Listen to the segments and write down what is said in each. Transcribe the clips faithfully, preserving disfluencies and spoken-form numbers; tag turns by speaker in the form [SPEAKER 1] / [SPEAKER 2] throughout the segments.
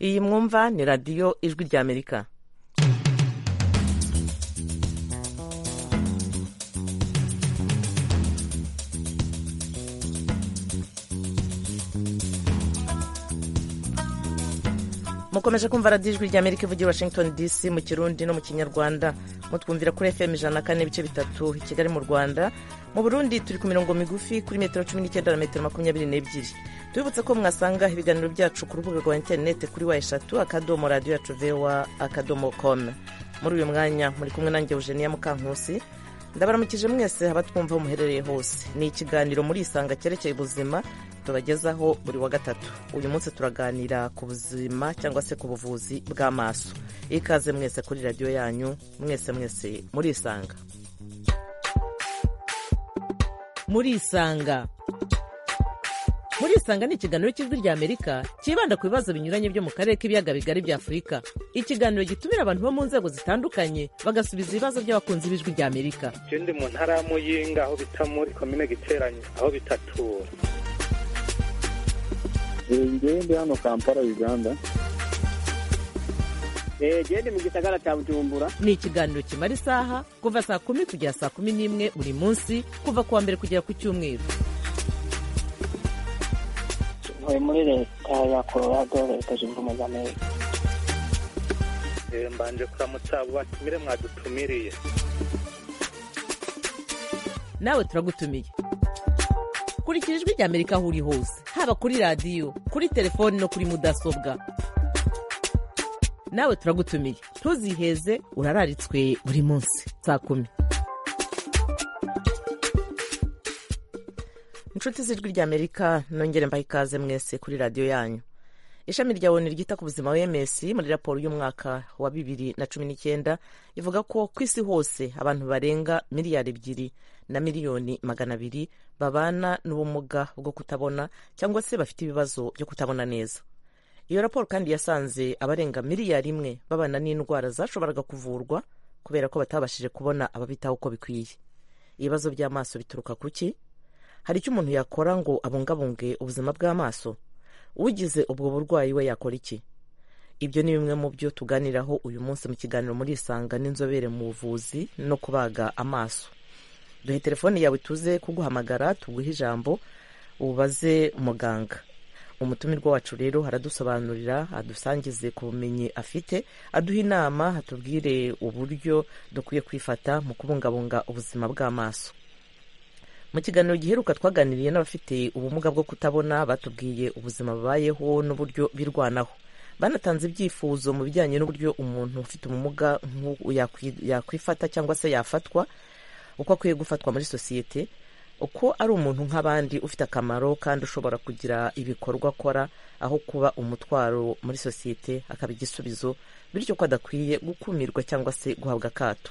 [SPEAKER 1] iyi mwumva ni radiyo ijwi ry'Amerika. mukomeje kumva radiyo ijwi ry'Amerika ivugira Washington D C mu Kirundi no mu Kinyarwanda. mutwumvira kuri F M ijana na kane n'ibice bitatu i Kigali mu Rwanda. mu Burundi turi ku mirongo migufi kuri metero cumi n'icyenda na metero makumyabiri n'ebyiri. tubibutse ko mwasanga ibiganiro byacu ku rubuga rwa interineti kuri wa eshatu akadomo radiyo yacu vewa akadomo com. muri uyu mwanya muri kumwe nanjye Eugenia Mukankusi. ndabaramukije mwese abatwumva muherereye hose. ni ikiganiro muri isanga cyerekeye ubuzima tubagezaho buri wa gatatu. uyu munsi turaganira ku buzima cyangwa se ku buvuzi bw'amaso. ikaze mwese kuri radiyo yanyu, mwese mwese muri isanga. muri isanga muri isanga ni ikiganiro cy'ijwi ry'Amerika cyibanda ku bibazo binyuranye byo mu karere k'ibiyaga bigari bya Afurika. ikiganiro gitumira abantu bo mu nzego zitandukanye bagasubiza ibibazo by'abakunzi b'ijwi ry'Amerika.
[SPEAKER 2] Je ndi mu ntara ya Muyinga aho bita muri komine Giteranyi aho bitatura.
[SPEAKER 3] Ngewe ndi hano Kampala Uganda.
[SPEAKER 4] Gende mu gisagara cya Bujumbura.
[SPEAKER 1] Ni ikiganiro kimara isaha kuva saa kumi kugera saa kumi n'imwe buri munsi kuva kuwa mbere kugera ku cyumweru.
[SPEAKER 4] Ntuye muri leta ya Colorado, leta zunze ubumwe za Amerika.
[SPEAKER 2] Mbanje kuramutsa batumire mwadutumiriye.
[SPEAKER 1] nawe turagutumiye. kurikira ijwi ry'Amerika aho uri hose, haba kuri radiyo, kuri telefoni no kuri mudasobwa. nawe turagutumiye, ntuziheze, urararitswe buri munsi saa kumi. inshuti z'ijwi ry'Amerika, nongere mbahe ikaze mwese kuri radiyo yanyu. ishami rya O N U ryita ku buzima O M S muri raporo y'umwaka wa bibiri na cumi n'icyenda ivuga ko ku isi hose abantu barenga miliyari ebyiri na miliyoni magana abiri babana n'ubumuga bwo kutabona cyangwa se bafite ibibazo byo kutabona neza. iyo raporo kandi yasanze abarenga miliyari imwe babana n'indwara zashoboraga kuvurwa kubera ko batabashije kubona ababitaho uko bikwiye. ibibazo by'amaso bituruka kuki? hari icyo umuntu yakora ngo abungabunge ubuzima bw'amaso? ugize ubwo burwayi we yakora iki? ibyo ni bimwe mu byo tuganiraho uyu munsi mu kiganiro muri isanga n'inzobere mu buvuzi no kubaga amaso. duhe telefone yawe tuze kuguhamagara tuguhe ijambo ubaze umuganga. umutumirwa wacu rero haradusobanurira, adusangize ku bumenyi afite, aduha inama, atubwire uburyo dukwiye kwifata mu kubungabunga ubuzima bw'amaso. mu kiganiro giheruka twaganiriye n'abafite ubumuga bwo kutabona, batubwiye ubuzima babayeho n'uburyo birwanaho. banatanze ibyifuzo mu bijyanye n'uburyo umuntu ufite ubumuga yakwifata cyangwa se yafatwa, uko akwiye gufatwa muri sosiyete, uko ari umuntu nk'abandi ufite akamaro kandi ushobora kugira ibikorwa akora aho kuba umutwaro muri sosiyete, akaba igisubizo, bityo ko adakwiye gukumirwa cyangwa se guhabwa akato.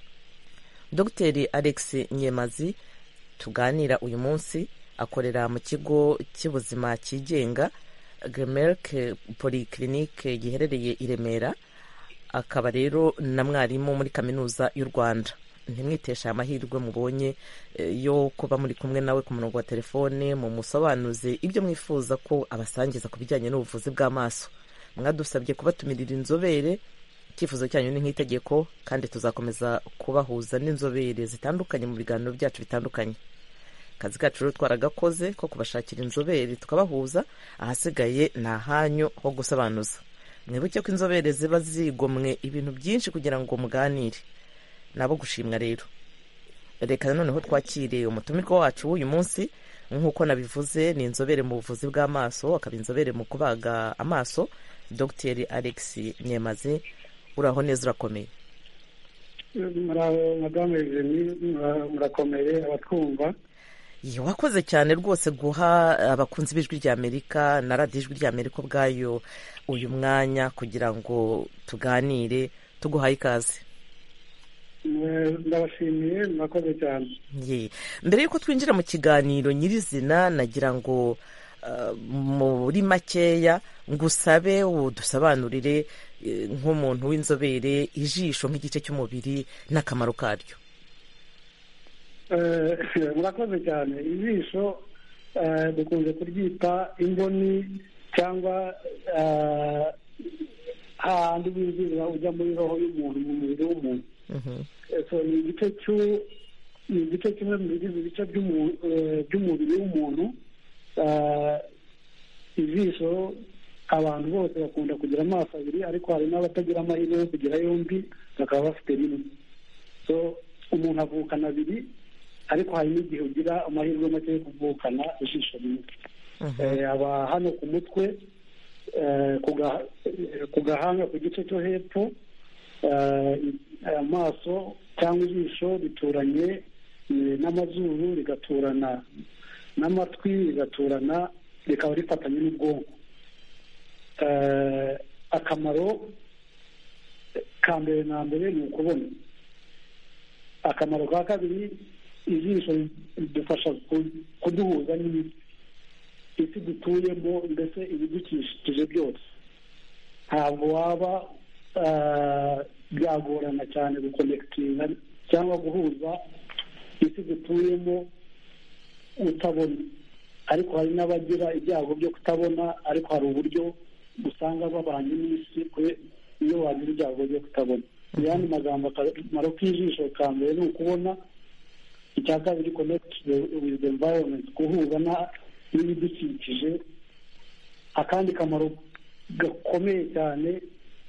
[SPEAKER 1] Dr Alex Nyemazi tuganira uyu munsi akorera mu kigo cy'ubuzima cyigenga Gremerc Polyclinique giherereye i Remera, akaba rero na mwarimu muri kaminuza y'u Rwanda. ntimwitesha amahirwe mubonye yo kuba muri kumwe nawe ku murongo wa telefone, mu musobanuze ibyo mwifuza ko abasangiza ku bijyanye n'ubuvuzi bw'amaso. mwadusabye kubatumirira inzobere, icyifuzo cyanyu ni nk'itegeko, kandi tuzakomeza kubahuza n'inzobere zitandukanye mu biganiro byacu bitandukanye. akazi kacu rero twaragakoze ko kubashakira inzobere tukabahuza, ahasigaye ni ahanyu ho gusobanuza. mwibuke ko inzobere ziba zigomwe ibintu byinshi kugira ngo muganire. nabo gushimwa rero. reka noneho twakire umutumirwa wacu w'uyu munsi. nk'uko nabivuze, ni inzobere mu buvuzi bw'amaso, akaba inzobere mu kubaga amaso, Dr Alex Nyemazi. uraho neza, urakomeye?
[SPEAKER 3] Madame Eugenie, murakomeye abatwumva?
[SPEAKER 1] wakoze cyane rwose guha abakunzi b'ijwi ry'Amerika na radiyo ijwi ry'Amerika ubwayo uyu mwanya kugira ngo tuganire. tuguhaye ikaze.
[SPEAKER 3] ndabashimiye, murakoze cyane.
[SPEAKER 1] mbere y'uko twinjira mu kiganiro nyirizina, nagira ngo muri makeya ngusabe udusobanurire nk'umuntu w'inzobere ijisho nk'igice cy'umubiri n'akamaro karyo.
[SPEAKER 3] murakoze cyane. ijisho dukunze kuryita imboni cyangwa hahandi winjirira ujya muri roho y'umuntu mu mubiri w'umuntu. So ni igice cy'u ni igice kimwe mu bigize ibice by'umubiri w'umuntu. Ijisho abantu bose bakunda kugira amaso abiri, ariko hari n'abatagira amahirwe yo kugira yombi bakaba bafite rimwe. So umuntu avukana abiri, ariko hari n'igihe ugira amahirwe make yo kuvukana ijisho rimwe. Aba hano ku mutwe, ku gahanga, ku gice cyo hepfo, amaso cyangwa ijisho bituranye n'amazuru, rigaturana n'amatwi, rigaturana, rikaba rifatanye n'ubwonko. Akamaro ka mbere na mbere ni ukubona. Akamaro ka kabiri, ijisho ridufasha kuduhuza n'isi isi dutuyemo, mbese ibidukikije byose. Ntabwo waba byagorana cyane gukonekitinga cyangwa guhuza isi dutuyemo utabona, ariko hari n'abagira ibyago byo kutabona, ariko hari uburyo usanga babanye n'isi iyo wagira ibyago byo kutabona. Mu yandi magambo, akamaro k'ijisho ka mbere ni ukubona. Icya kabiri, connect with the environment, guhuza n'ibidukikije. Akandi kamaro gakomeye cyane,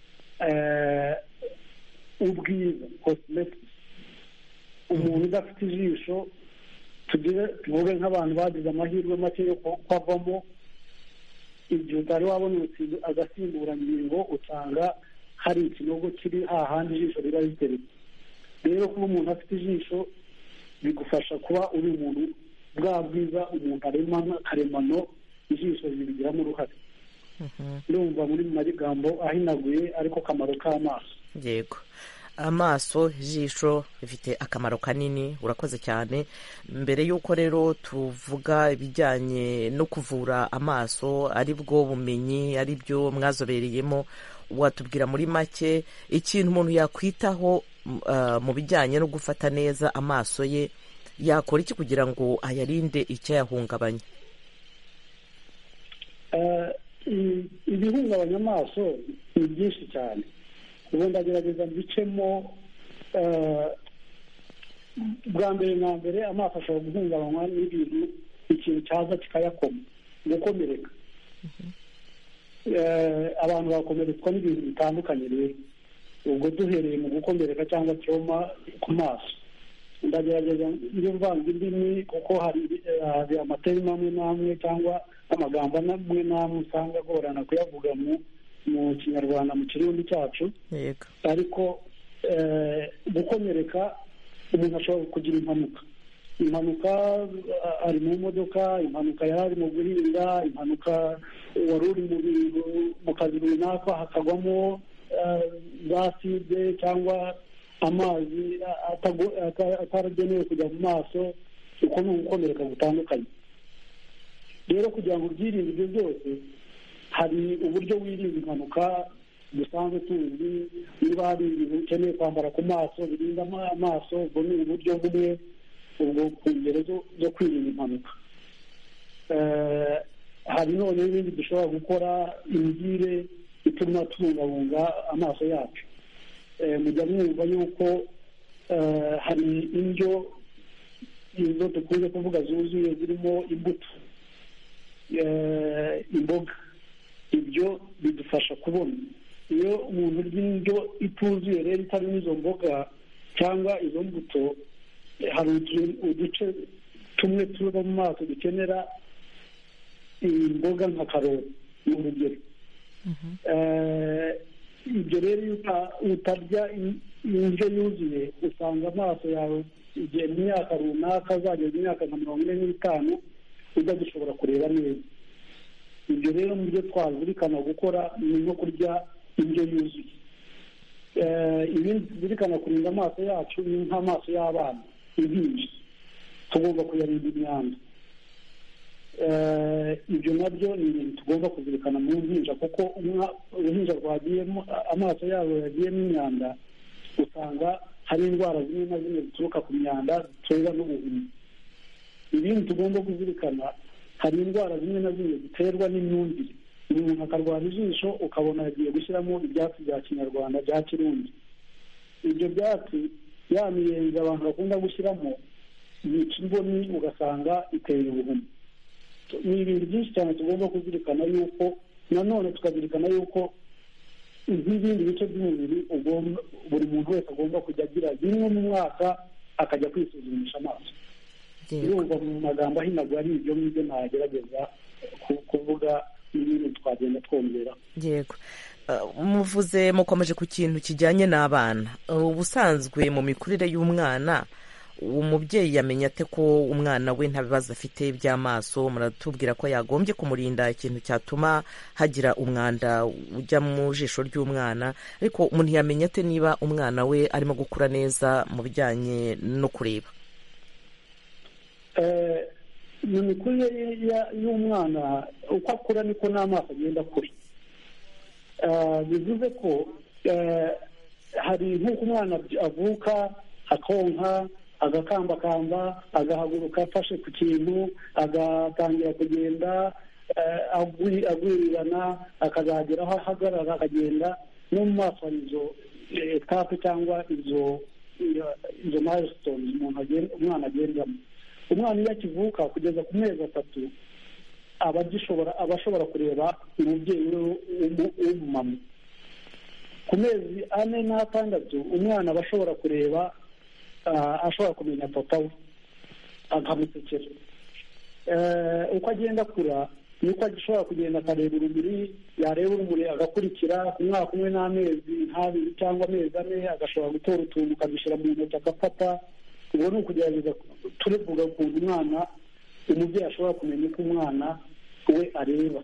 [SPEAKER 3] ubwiza, cosmetics. Umuntu udafite ijisho, tuvuge nk'abantu bagize amahirwe make yo kwavamo, igihe utari wabona agasimburangingo, usanga hari ikinogo kiri hahandi ijisho riba riteretse. Rero kuba umuntu afite ijisho bigufasha kuba uri umuntu, bwa bwiza umuntu aremana karemano, ijisho ribigiramo uruhare. Ndumva muri mu magambo ahinaguye, ariko kamaro k'amaso.
[SPEAKER 1] Yego, amaso, ijisho bifite akamaro kanini. Urakoze cyane. Mbere y'uko rero tuvuga ibijyanye no kuvura amaso, ari bwo bumenyi, ari byo mwazobereyemo, watubwira muri make ikintu umuntu yakwitaho mu bijyanye no gufata neza amaso ye, yakora iki kugira ngo ayarinde icyayahungabanya?
[SPEAKER 3] Ibihungabanya amaso ni byinshi cyane. Ubu ndagerageza mbicemo. Bwa mbere na mbere, amaso ashobora guhungabanywa n'ibintu, ikintu cyaza kikayakoma, gukomereka. Abantu bakomeretswa n'ibintu bitandukanye. Rero ubwo duhereye mu gukomereka cyangwa cyoma ku maso, ndagerageza iyo mvanga indimi, kuko hari amaterima amwe n'amwe cyangwa amagambo amwe n'amwe usanga agorana kuyavuga mu kinyarwanda, mu kirundi cyacu. Ariko gukomereka, umuntu ashobora kugira impanuka. Impanuka ari mu modoka, impanuka yari ari mu guhinga, impanuka wari uri mu kazi runaka, hakagwamo za side cyangwa amazi ataragenewe kujya mu maso. Uko ni ugukomereka gutandukanye. Rero kugira ngo ubyirinde ibyo byose, hari uburyo wirinda impanuka dusanzwe tuzi. Niba hari ibintu ukeneye kwambara ku maso birinda amaso, ubwo ni uburyo bumwe ubwo ku ngero zo kwirinda impanuka. Hari none n'ibindi dushobora gukora, imigire ituma tubungabunga amaso yacu. Mujya mwumva yuko hari indyo izo dukunze kuvuga zuzuye, zirimo imbuto, imboga. Ibyo bidufasha kubona. Iyo umuntu urya indyo ituzuye rero itarimo izo mboga cyangwa izo mbuto, hari uduce tumwe tuba mu maso dukenera imboga nka karoti, ni urugero. Ibyo rero iyo utarya indyo yuzuye, usanga amaso yawe igihe mu myaka runaka, azageza imyaka nka mirongo ine n'itanu, udagishobora kureba neza. Ibyo rero mu byo twazirikana gukora ni no kurya indyo yuzuye. Ibindi tuzirikana kurinda amaso yacu ni nk'amaso y'abana, impinja, tugomba kuyarinda imyanda. Ibyo nabyo ni ibintu tugomba kuzirikana mu mpinja, kuko uruhinja rwagiyemo, amaso yabo yagiyemo imyanda, usanga hari indwara zimwe na zimwe zituruka ku myanda ziterwa n'ubuhumyi. Ibindi tugomba kuzirikana, hari indwara zimwe na zimwe ziterwa n'imyumvire. umuntu akarwara ijisho ukabona yagiye gushyiramo ibyatsi bya kinyarwanda bya kirundi. Ibyo byatsi ya miyenzi abantu bakunda gushyiramo yica imboni ugasanga iteye ubuhumyi. Ni ibintu byinshi cyane tugomba kuzirikana yuko nanone tukazirikana yuko nk'ibindi bice by'umubiri buri muntu wese agomba kujya agira rimwe mu mwaka akajya kwisuzumisha amaso. Yumva mu magambo ahinaguye ari ibyo ngibyo nagerageza kuvuga n'ibintu twagenda twongera.
[SPEAKER 1] Yego, muvuze mukomeje ku kintu kijyanye n'abana. Ubusanzwe mu mikurire y'umwana umubyeyi yamenya ate ko umwana we nta bibazo afite by'amaso? Muratubwira ko yagombye kumurinda ikintu cyatuma hagira umwanda ujya mu jisho ry'umwana, ariko umuntu yamenya ate niba umwana we arimo gukura neza mu bijyanye no kureba?
[SPEAKER 3] mu mikurire y'umwana uko akura niko n'amaso agenda akura. Bivuze ko hari nk'uko umwana avuka akonka agakambakamba agahaguruka afashe ku kintu agatangira kugenda agwirirana akazagera aho ahagarara akagenda, no mu maso hari izo etape cyangwa izo izo milestones umwana agendamo. Umwana iyo akivuka kugeza ku mezi atatu aba agishobora aba ashobora kureba umubyeyi w'umumama. Ku mezi ane n'atandatu umwana aba ashobora kureba ashobora kumenya papa we akamusekera. Uko agenda akura niko ashobora kugenda akareba urumuri, yareba urumuri agakurikira. ku mwaka umwe n'amezi nk'abiri cyangwa amezi ane agashobora gutora utuntu akadushyira mu ntoki agafata. Ubu ni ukugerageza turevuga ukuntu umwana umubyeyi ashobora kumenya uko umwana we areba.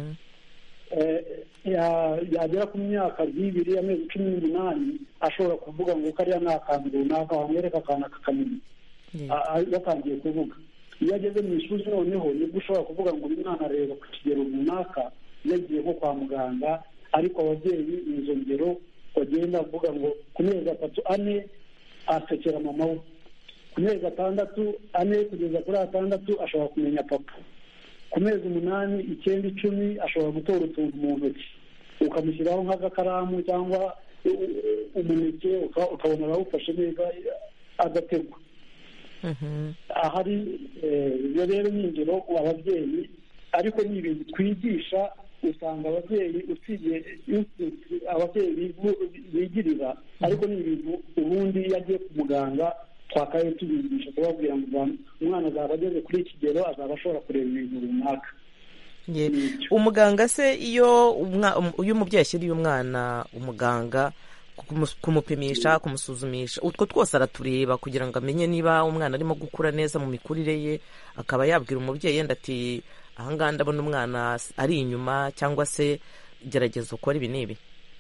[SPEAKER 3] Yagera ku myaka nk'ibiri amezi cumi n'umunani ashobora kuvuga ngo kariya ni akantu runaka wamwereka akantu akakamenya yatangiye kuvuga. Iyo ageze mu ishuri noneho nibwo ushobora kuvuga ngo uyu mwana areba ku kigero runaka yagiye nko kwa muganga, ariko ababyeyi ni izo ngero bagenda avuga ngo ku mezi atatu ane asekera mama we, ku mezi atandatu ane kugeza kuri atandatu ashobora kumenya papa, ku mezi umunani icyenda icumi ashobora gutora utuntu mu ntoki ukamushyiraho nk'agakaramu cyangwa umuneke ukabona arawufashe neza adategwa. Ahari ibyo rero ni ingero ababyeyi, ariko ni ibintu twigisha. Usanga ababyeyi usibye ababyeyi bigirira, ariko ni ibintu ubundi iyo agiye ku muganga twakaye tubigisha kubabwira ngo umwana azaba ageze kuri iki kigero azaba ashobora kureba ibintu runaka.
[SPEAKER 1] Umuganga se iyo uyu mubyeyi ashyiriye umwana umuganga kumupimisha kumusuzumisha, utwo twose aratureba kugira ngo amenye niba umwana arimo gukura neza mu mikurire ye, akaba yabwira umubyeyi yenda ati ahangaha ndabona umwana ari inyuma, cyangwa se gerageza ukora ibi n'ibi.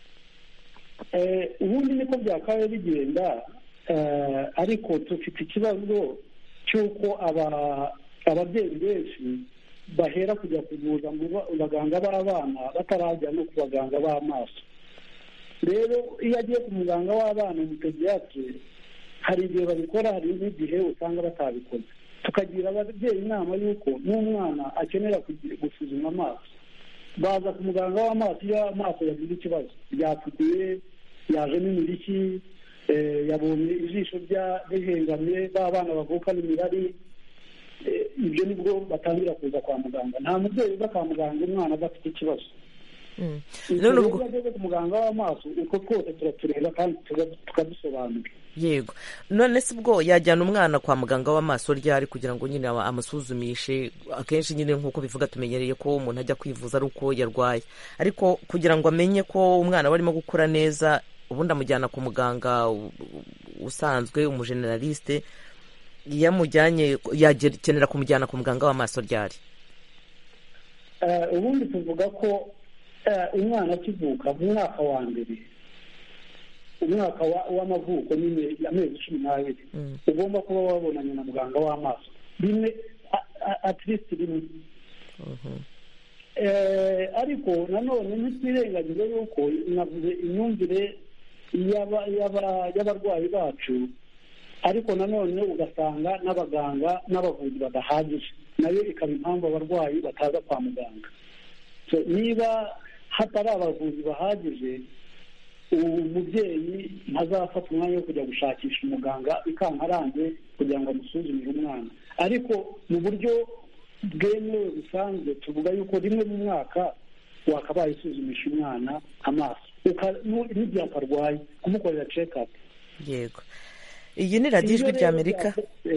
[SPEAKER 3] Ubundi niko byakabaye bigenda, ariko dufite ikibazo cy'uko ababyeyi benshi bahera kujya kuvuza mu baganga b'abana batarajya no ku baganga b'amaso. Rero iyo agiye ku muganga w'abana mu pediatri hari igihe babikora, hari n'igihe usanga batabikoze. Tukagira ababyeyi inama y'uko n'umwana akenera gusuzuma amaso baza ku muganga w'amaso iyo amaso yagize ikibazo, byatukuye, yajemo imiriki, yabonye ijisho rihengamye, ba bana bavukana imirari, ibyo nibwo batangira kuza kwa muganga. Nta mubyeyi uza kwa muganga umwana adafite ikibazo. Iyo ageze ku muganga w'amaso uko twose turatureba kandi tukadusobanura.
[SPEAKER 1] Yego, none se ubwo yajyana umwana kwa muganga w'amaso ryari kugira ngo nyine amusuzumishe? Akenshi nyine nk'uko bivuga tumenyereye ko umuntu ajya kwivuza ari uko yarwaye, ariko kugira ngo amenye ko umwana we arimo gukura neza ubundi amujyana ku muganga usanzwe umujeneraliste. Iyo amujyanye yakenera kumujyana ku muganga w'amaso ryari?
[SPEAKER 3] Ubundi tuvuga ko umwana akivuka mu mwaka wa mbere, umwaka w'amavuko nyine amezi cumi n'abiri ugomba kuba wabonanye na muganga w'amaso rimwe, at least rimwe. Ariko nanone ntitwirengagize yuko navuze imyumvire y'abarwayi bacu, ariko nanone ugasanga n'abaganga n'abavuzi badahagije, nayo ikaba impamvu abarwayi bataza kwa muganga. niba hatari abavuzi bahagije ubu mubyeyi ntazafata umwanya wo kujya gushakisha umuganga ikankarange kugira ngo amusuzumire umwana. Ariko mu buryo bwemewe busanzwe tuvuga yuko rimwe mu mwaka wakabaye isuzumisha umwana amaso n'igihe akarwaye kumukorera check up.
[SPEAKER 1] Yego, iyi ni radiyo ijwi rya Amerika.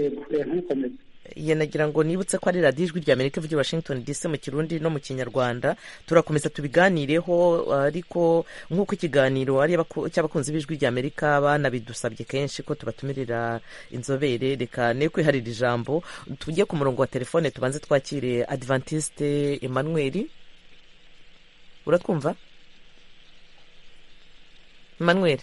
[SPEAKER 1] Ye nagira ngo nibutse ko ari radiyo ijwi rya Amerika ivugira Washington D C mu Kirundi no mu Kinyarwanda. Turakomeza tubiganireho, ariko nk'uko ikiganiro ari cy'abakunzi b'ijwi rya Amerika banabidusabye kenshi ko tubatumirira inzobere, reka ne kwiharira ijambo. Tujye ku murongo wa telefone tubanze twakire Adventiste Emmanuel. Uratwumva Emmanuel?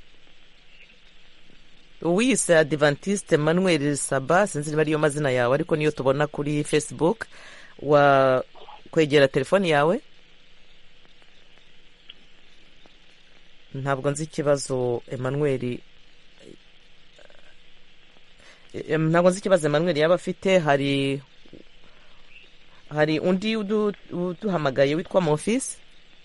[SPEAKER 1] Uwise Adventiste Emmanuel Saba, sinzi niba ariyo mazina yawe, ariko niyo tubona kuri Facebook. Wa kwegera telefoni yawe? Ntabwo nzi ikibazo Emmanuel ntabwo nzi ikibazo Emmanuel yaba afite. Hari hari undi uduhamagaye witwa Monfils.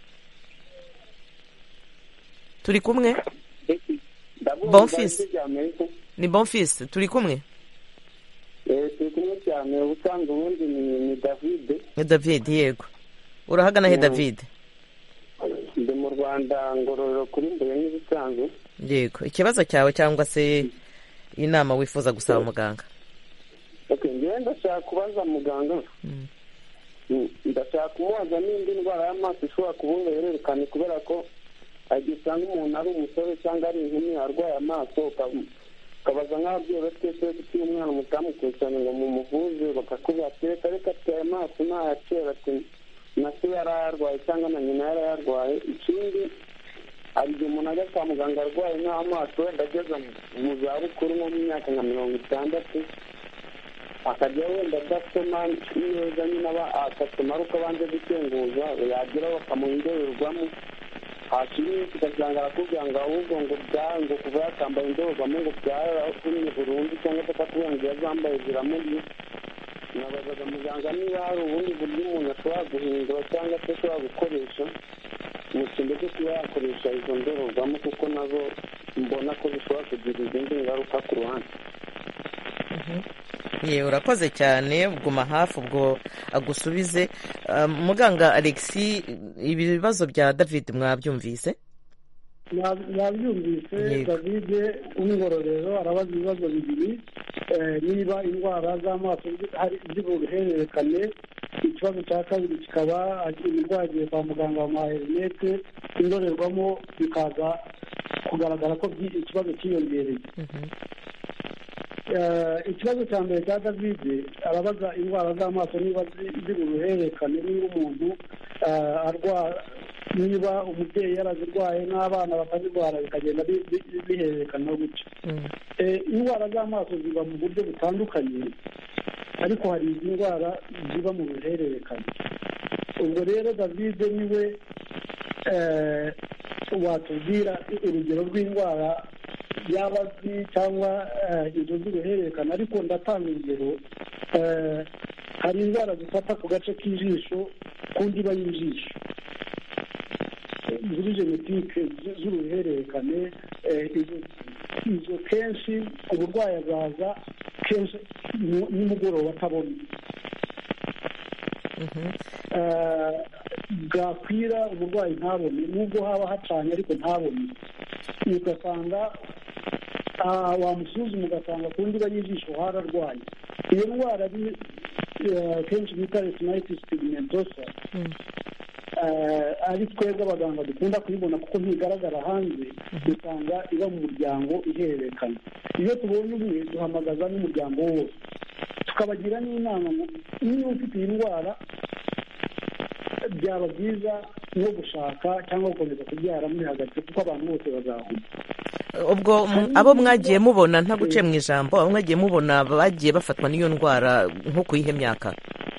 [SPEAKER 1] Turi kumwe? Bonfils, ni Bonfils, turi kumwe?
[SPEAKER 5] Eh, turi kumwe cyane. Ubusanzwe ubundi ni David.
[SPEAKER 1] Ni David, yego. Urahagana he David?
[SPEAKER 5] Ndi mu Rwanda, Ngororero kuri Mbuye nk'ibisanzwe.
[SPEAKER 1] Yego, ikibazo cyawe cyangwa se inama wifuza gusaba muganga?
[SPEAKER 5] Okay, njye ndashaka kubaza muganga. Mm. Ndashaka kumubaza n'indi ndwara y'amaso ishobora kuba yerekana, kubera ko agisanga umuntu ari umusore cyangwa ari inkumi arwaye amaso, ukabaza nk'ababyeyi batwese ufite umwana mutamukurikirana ngo mumuvuze, bakakubwira ati reka reka ateye amaso ntayakera, ati na se yarayarwaye cyangwa na nyina yarayarwaye. Ikindi hari igihe umuntu ajya kwa muganga arwaye nk'amaso, wenda ageze mu zabukuru nko mu myaka nka mirongo itandatu, akajya wenda adasoma neza, nyine aba agasoma ari uko abanze gukenguza, yageraho bakamuha indorerwamo, hashimye tugasanga arakubwira ngo ahubwo ngo byawe ngo kuva yakambaye indorerwamo ngo byarahumye burundu, cyangwa se akakubwira ngo yazambaye ziramuriye. Nabazaga muganga niba hari ubundi buryo umuntu ashobora guhindura cyangwa se ashobora gukoresha mu cyimbo cyo kuba yakoresha izo ndorerwamo, kuko nazo mbona ko zishobora kugira izindi ngaruka ku ruhande.
[SPEAKER 1] Ye, urakoze cyane, guma hafi ubwo agusubize. Uh, muganga Alexis, ibi bibazo bya David mwabyumvise?
[SPEAKER 3] Nabyumvise. David w'Ingororero arabaza ibibazo bibiri, niba indwara z'amaso z'uruhererekane. Ikibazo cya kabiri kikaba indwara kwa muganga wa maherinete, indorerwamo bikaza kugaragara ko ikibazo cyiyongereye. Ikibazo cya mbere cya David arabaza indwara z'amaso niba ziri uruhererekane, niba umuntu arwara, niba umubyeyi yarazirwaye n'abana bakazirwara bikagenda bihererekana gutyo. Indwara z'amaso ziba mu buryo butandukanye, ariko hari izi ndwara ziba mu ruhererekane. Ubwo rero David niwe watubwira urugero rw'indwara yaba azi cyangwa izo z'uruhererekane, ariko ndatanga ingero. Hari indwara zifata ku gace k'ijisho, ku ndiba y'ijisho, ziri genetike z'uruhererekane. Izo kenshi uburwayi azaza kenshi nimugoroba atabona, bwakwira uburwayi ntabone, nubwo haba hacanye ariko ntabone. Ugasanga wamusuzuma ugasanga ku ndiba y'ijisho hararwaye. Iyo ndwara kenshi bita retinitis pigmentosa, ari twebwe abaganga dukunda kuyibona kuko ntigaragara hanze, usanga iba mu muryango ihererekana. Iyo tubonye umwe duhamagaza n'umuryango wose, tukabagira n'inama ngo niba ufite iyi ndwara byaba byiza no gushaka cyangwa gukomeza kubyara muri hagati, kuko abantu bose bazahura.
[SPEAKER 1] Ubwo abo mwagiye mubona, nta guce mu ijambo, abo mwagiye mubona bagiye bafatwa n'iyo ndwara nko ku ihe myaka?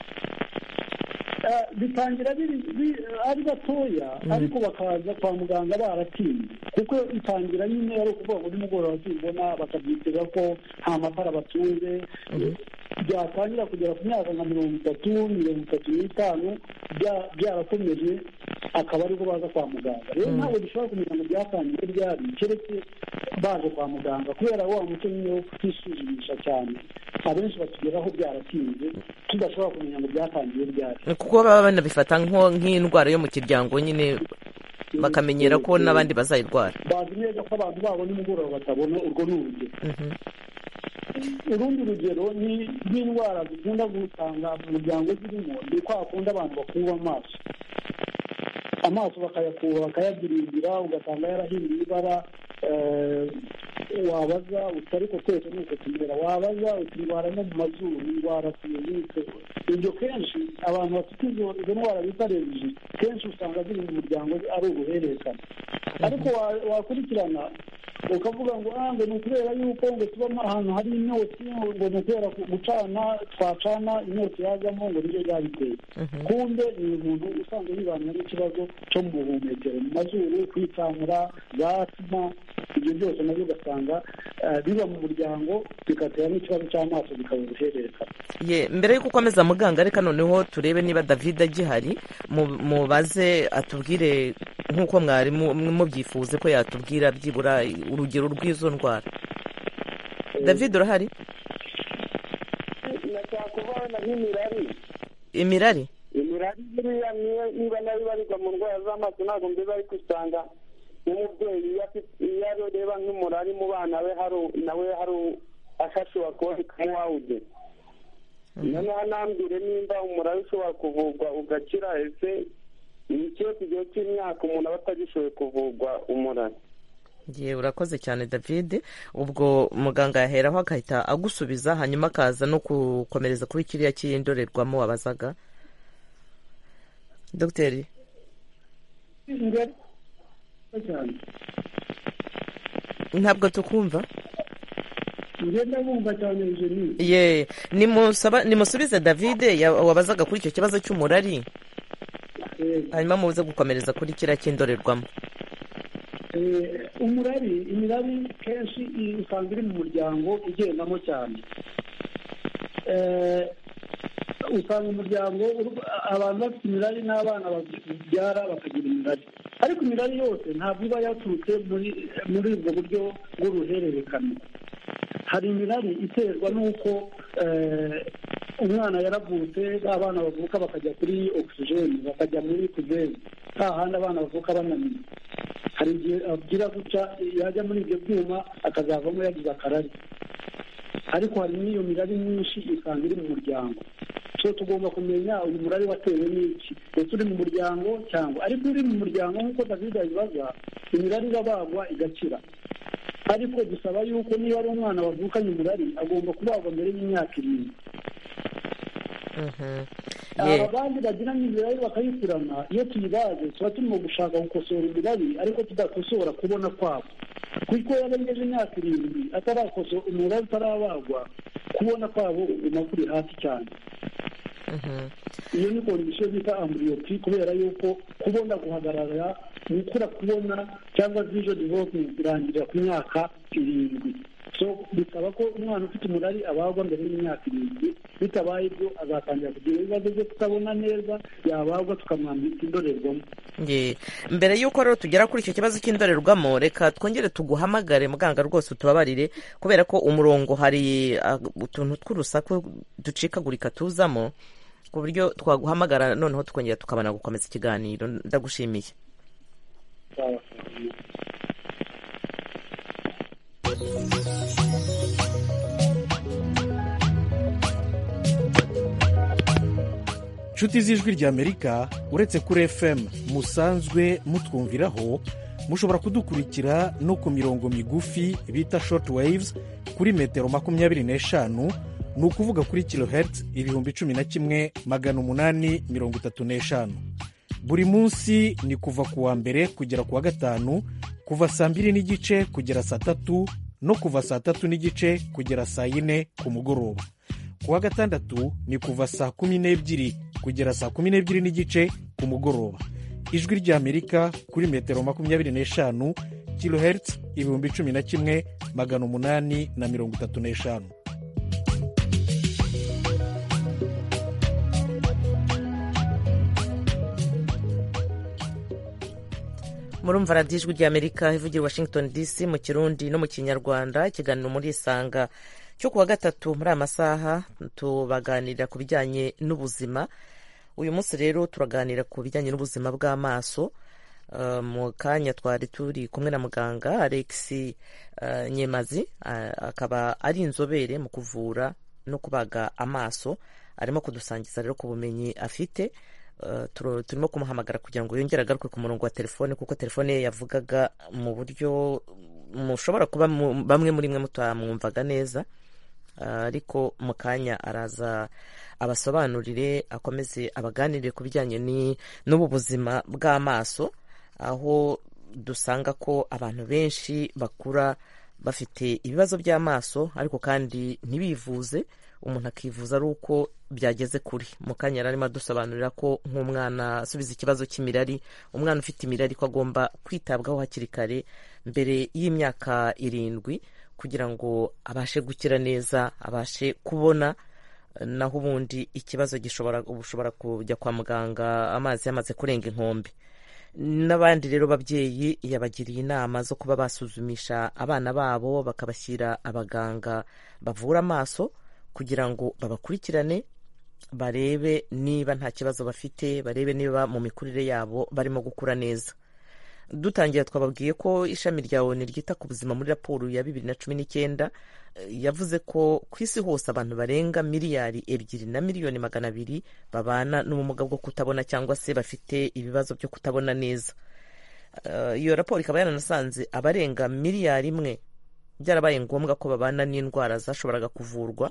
[SPEAKER 3] Bitangira ari batoya, ariko bakaza kwa muganga baratinze, kuko itangira nyine ari ukuvuga ngo nimugoroba bakibona bakabyitega ko nta matara batunze. byatangira kugera ku myaka nka mirongo itatu mirongo itatu n'itanu byarakomeje akaba aribwo baza kwa muganga. Rero ntabwo dushobora kumenya ngo byatangiye ryari keretse baje kwa muganga, kubera wa muco nyine wo kwisuzumisha cyane abenshi batugeraho byaratinze tudashobora kumenya ngo byatangiye ryari,
[SPEAKER 1] kuko baba banabifata nk'indwara yo mu kiryango nyine bakamenyera ko n'abandi bazayirwara.
[SPEAKER 3] Bazi neza ko abantu babo nimugoroba batabona, urwo ni urugero. Urundi rugero ni rw'indwara zikunda gusanga mu muryango zirimo ni kwa kundi abantu bakuba amaso amaso bakayakuba bakayabyiringira ugasanga yarahinduye ibara. Wabaza utari ko twese nuko tumera, wabaza utirwara no mu mazuru indwara tuyibitse. Ibyo kenshi abantu bafite izo ndwara bita allergie kenshi usanga ziri mu muryango ari ubuhererekane, ariko wakurikirana ukavuga ngo ah ngo ni ukubera yuko ngo tuba ahantu hari imyotsi, ngo ni ukubera gucana twacana imyotsi yazamo ngo nibyo byabiteye. Kumbe ni umuntu usanga yibana n'ikibazo cyo mu buhumekero, mu mazuru, kwitsamura, za asima. Ibyo byose nabyo ugasanga biba mu muryango bigatera n'ikibazo cy'amaso bikaba ubuhererekane.
[SPEAKER 1] Ye mbere y'uko ukomeza muganga, reka noneho turebe niba David agihari, mubaze atubwire nk'uko mwari mubyifuze ko yatubwira byibura urugero rw'izo ndwara. David urahari?
[SPEAKER 5] Nashaka kubona nk'imirari.
[SPEAKER 1] Imirari?
[SPEAKER 5] Imirari buriya niba nayo ibarirwa mu ndwara z'amaso ntabwo mbiba ariko usanga umubyeyi iyo areba nk'umurari mu bana be nawe hari afashe wakuboneka nk'uwawuge. Noneho anambwire nimba umurari ushobora kuvurwa ugakira, ese ni ikihe kigihe cy'imyaka umuntu aba atagishoboye kuvurwa umurari?
[SPEAKER 1] Ye urakoze cyane David. Ubwo muganga yaheraho agahita agusubiza, hanyuma akaza no gukomereza kuri kiriya cy'indorerwamo wabazaga. Dogiteri ntabwo tukumva.
[SPEAKER 3] Ngenda bumva cyane Eugenie.
[SPEAKER 1] Ye nimusaba nimusubize David wabazaga kuri icyo kibazo cy'umurari, hanyuma muze gukomereza kuri kiriya cy'indorerwamo.
[SPEAKER 3] Umurari imirari kenshi usanga iri mu muryango igendamo cyane. Usanga umuryango abantu bafite imirari n'abana babyara bakagira imirari, ariko imirari yose ntabwo iba yaturutse muri muri ubwo buryo bw'uruhererekane. Hari imirari iterwa n'uko umwana yaravutse, abana bavuka bakajya kuri ogisijeni, bakajya muri kuzeri, hahandi abana bavuka bananiwe. Hari igihe agira guca yajya muri ibyo byuma akazavamo yagize akarari, ariko hari n'iyo mirari myinshi usanga iri mu muryango. So tugomba kumenya uyu murari watewe n'iki, ese uri mu muryango cyangwa ariko uri mu muryango nk'uko David abibaza, imirari irabagwa igakira. Ariko dusaba yuko niba ari umwana wavukanye umurari agomba kubagwa mbere y'imyaka irindwi. Abandi bagira imirari bakayikurana, iyo tuyibaze tuba turimo gushaka gukosora imirari ariko tudakosora kubona kwabo, kuko yarengeje imyaka irindwi atarakosora umurari utarabagwa, kubona kwabo uguma kuri hasi cyane. Iyo ni kondisiyo bita amburiyopi, kubera yuko kubona guhagarara gukura kubona cyangwa vision development irangirira ku myaka irindwi. So bisaba ko umwana ufite umurari abagwa mbere y'imyaka irindwi, bitabaye ibyo azatangira kugira ibibazo byo kutabona neza, yabagwa tukamwambika indorerwamo.
[SPEAKER 1] Mbere y'uko rero tugera kuri icyo kibazo cy'indorerwamo, reka twongere tuguhamagare muganga rwose utubabarire, kubera ko umurongo hari utuntu tw'urusaku ducikagurika tuzamo, ku buryo twaguhamagara noneho tukongera tukabona gukomeza ikiganiro. Ndagushimiye.
[SPEAKER 6] Inshuti z'ijwi ry'Amerika, uretse kuri F M musanzwe mutwumviraho, mushobora kudukurikira no ku mirongo migufi bita short waves kuri metero makumyabiri n'eshanu, ni ukuvuga kuri kilohertz ibihumbi cumi na kimwe magana umunani mirongo itatu n'eshanu. Buri munsi ni kuva ku wa mbere kugera ku wa gatanu, kuva saa mbiri n'igice kugera saa tatu, no kuva saa tatu n'igice kugera saa yine ku mugoroba. Ku wa gatandatu ni kuva saa kumi n'ebyiri kugera saa kumi n'ebyiri n'igice ku mugoroba. Ijwi ry'Amerika kuri metero makumyabiri n'eshanu, kilohertz ibihumbi cumi na kimwe magana umunani na mirongo itatu n'eshanu.
[SPEAKER 1] murumva radiyo ijwi ry'amerika ivugira i washington dc mu kirundi no mu kinyarwanda. ikiganiro muri isanga cyo kuwa gatatu muri aya masaha tubaganirira ku bijyanye n'ubuzima. uyu munsi rero turaganira ku bijyanye n'ubuzima bw'amaso. Uh, mu kanya twari turi kumwe na muganga Alex uh, Nyemazi uh, akaba ari inzobere mu kuvura no kubaga amaso. arimo kudusangiza rero ku bumenyi afite. Uh, turimo kumuhamagara kugira ngo yongere agaruke ku murongo wa telefone, kuko telefone ye yavugaga mu buryo mushobora kuba bamwe muri mwe mutamwumvaga neza. Uh, ariko mu kanya araza abasobanurire, akomeze abaganirire ku bijyanye n'ubu buzima bw'amaso, aho dusanga ko abantu benshi bakura bafite ibibazo by'amaso ariko kandi ntibivuze. umuntu akivuza ari uko byageze kuri. mu kanya yari arimo adusobanurira ko nk'umwana asubiza ikibazo cy'imirari, umwana ufite imirari ko agomba kwitabwaho hakiri kare mbere y'imyaka irindwi kugira ngo abashe gukira neza, abashe kubona. naho ubundi ikibazo gishobora ushobora kujya kwa muganga amazi yamaze kurenga inkombe. n'abandi rero babyeyi yabagiriye inama zo kuba basuzumisha abana babo, bakabashyira abaganga bavura amaso kugira ngo babakurikirane, barebe niba nta kibazo bafite, barebe niba mu mikurire yabo barimo gukura neza. dutangira twababwiye ko ishami rya O N U ryita ku buzima muri raporo ya bibiri na cumi n'icyenda yavuze ko ku isi hose abantu barenga miliyari ebyiri na miliyoni magana abiri babana n'ubumuga bwo kutabona cyangwa se bafite ibibazo byo kutabona neza. iyo raporo ikaba yaranasanze abarenga miliyari imwe byarabaye ngombwa ko babana n'indwara zashoboraga kuvurwa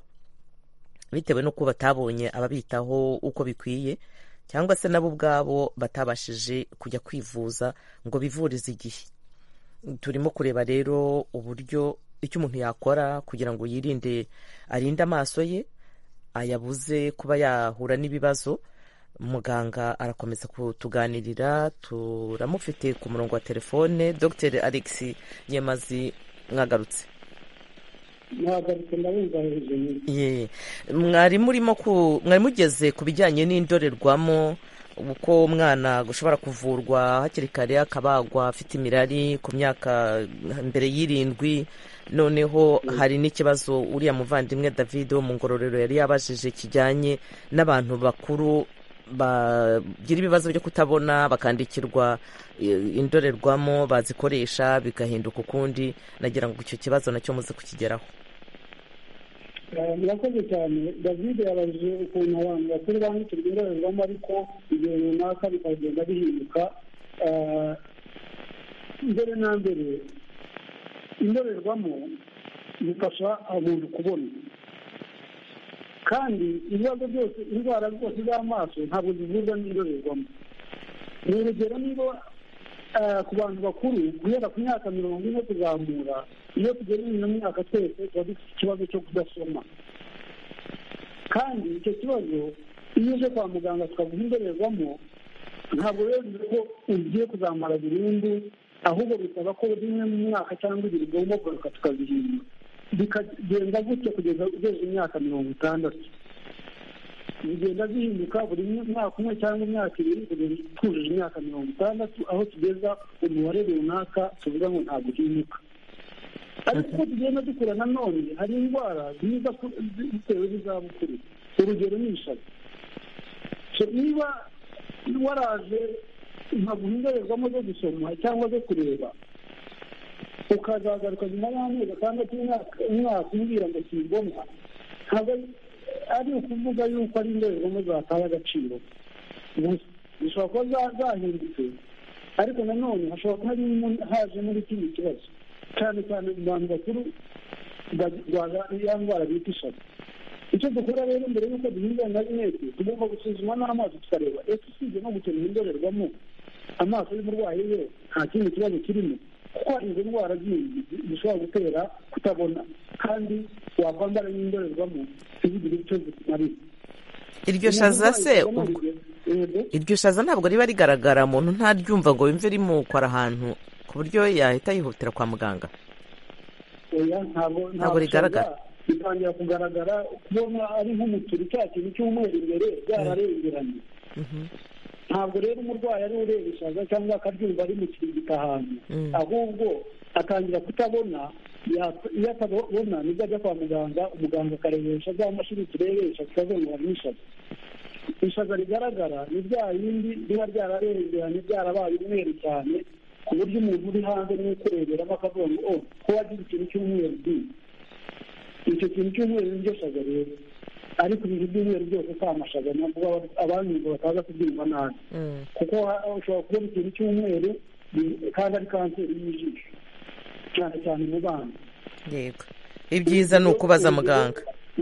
[SPEAKER 1] bitewe n'uko batabonye ababitaho uko bikwiye, cyangwa se nabo ubwabo batabashije kujya kwivuza ngo bivurize igihe. turimo kureba rero uburyo icyo umuntu yakora kugira ngo yirinde, arinde amaso ye ayabuze kuba yahura n'ibibazo. muganga arakomeza kutuganirira, turamufite ku murongo wa telefone. Dr Alex Nyemazi, mwagarutse?
[SPEAKER 3] mwagarutse ndabumva hejuru.
[SPEAKER 1] ye mwari murimo ku mwari mugeze ku bijyanye n'indorerwamo, uko umwana gushobora kuvurwa hakiri kare akabagwa afite imirari ku myaka mbere y'irindwi. noneho hari n'ikibazo uriya muvandimwe David wo mu Ngororero yari yabajije kijyanye n'abantu bakuru bagira ibibazo byo kutabona bakandikirwa indorerwamo bazikoresha bigahinduka ukundi. nagira ngo icyo kibazo nacyo muze kukigeraho.
[SPEAKER 3] murakoze cyane. David yabajije ukuntu abantu bakuru bandikirwa indorerwamo ariko igihe runaka bikagenda bihinduka. mbere na mbere indorerwamo zifasha umuntu kubona, kandi ibibazo byose, indwara zose z'amaso ntabwo zivurwa n'indorerwamo. ni urugero, niba ku bantu bakuru guhera ku myaka mirongo ine kuzamura, iyo tugeze mu myaka twese tuba dufite ikibazo cyo kudasoma, kandi icyo kibazo iyo uje kwa muganga tukaguha indorerwamo ntabwo bivuze ko ugiye kuzamara burundu, ahubwo bisaba ko rimwe mu mwaka cyangwa ibiri ugomba kugaruka tukazihindura. bikagenda gutyo kugeza ugeze imyaka mirongo itandatu. zigenda zihinduka buri mwaka umwe cyangwa imyaka ibiri kugeza twujuje imyaka mirongo itandatu, aho tugeza umubare runaka tuvuga ngo ntabwo uhinduka. ariko uko tugenda dukura nanone hari indwara ziza bitewe n'izabukuru. urugero ni ishaza. niba waraje nkaguha indorerwamo zo gusoma cyangwa zo kureba, ukazagaruka nyuma y'amezi atandatu umwaka umbwira ngo simbona, ntabwo ari ukuvuga yuko ari indorerwamo zataye agaciro. zishobora kuba zahindutse, ariko nanone hashobora kuba haje muri ikindi kibazo, cyane cyane mu bantu bakuru barwara ya ndwara bita ishaza. icyo dukora rero mbere y'uko duhindura na rinete, tugomba gusuzuma n'amaso tukareba ese usibye no gukenera indorerwamo amaso y'umurwayi we nta kindi kibazo kirimo, kuko hari izo ndwara zindi zishobora gutera kutabona, kandi wakwambara n'indorerwamo ntizigire icyo zimarira.
[SPEAKER 1] iryo shaza se iryo shaza ntabwo riba rigaragara, umuntu ntaryumva ngo yumve rimukora ahantu ku buryo yahita yihutira kwa muganga?
[SPEAKER 3] ntabwo
[SPEAKER 1] rigaragara.
[SPEAKER 3] bitangira kugaragara kubona ari nk'umuturi, cya kintu cy'umweru imbere byararengeranye. ntabwo rero umurwayi ari ureba ishaza cyangwa akaryumva ari mu kirigita ahantu, ahubwo atangira kutabona. Iyo atabona nibwo ajya kwa muganga, umuganga akarebesha za mashini turebesha tukavuga ngo hari n'ishaza. Ishaza rigaragara ni rya yindi riba ryararengeranye ryarabaye umweru cyane ku buryo umuntu uri hanze niwe kureberamo akavuga ngo oh ko wagira ikintu cy'umweru di icyo kintu cy'umweru niryo shaza rero. Ariko ibintu by'umweru byose si amashaza, ntabwo abanyumva bataza kubyumva nabi, kuko ushobora kubona ikintu cy'umweru kandi ari kanseri y'ijisho cyane cyane mu bana.
[SPEAKER 1] Yego, ibyiza ni ukubaza muganga.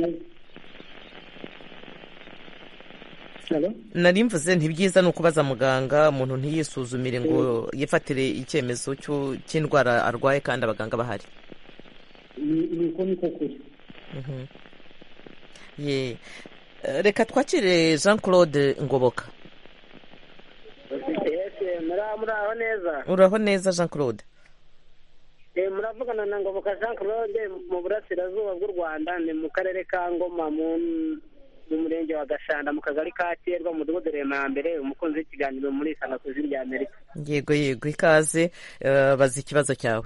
[SPEAKER 1] Nari mvuze nti byiza ni ukubaza muganga, umuntu ntiyisuzumire ngo yifatire icyemezo cy'indwara arwaye kandi abaganga bahari.
[SPEAKER 3] Niko niko kuri.
[SPEAKER 1] Ye, reka twakire Jean Claude Ngoboka.
[SPEAKER 7] Muraho neza.
[SPEAKER 1] Uraho neza Jean Claude.
[SPEAKER 7] Muravugana na Ngoboka Jean Claude mu burasirazuba bw'u Rwanda, ni mu karere ka Ngoma mu murenge wa Gashanda mu kagari ka Cyerwa mu mudugudu Remambere. Umukunzi w'ikiganiro muri Sana ku Ijwi rya Amerika.
[SPEAKER 1] Yego yego, ikaze, baza ikibazo cyawe.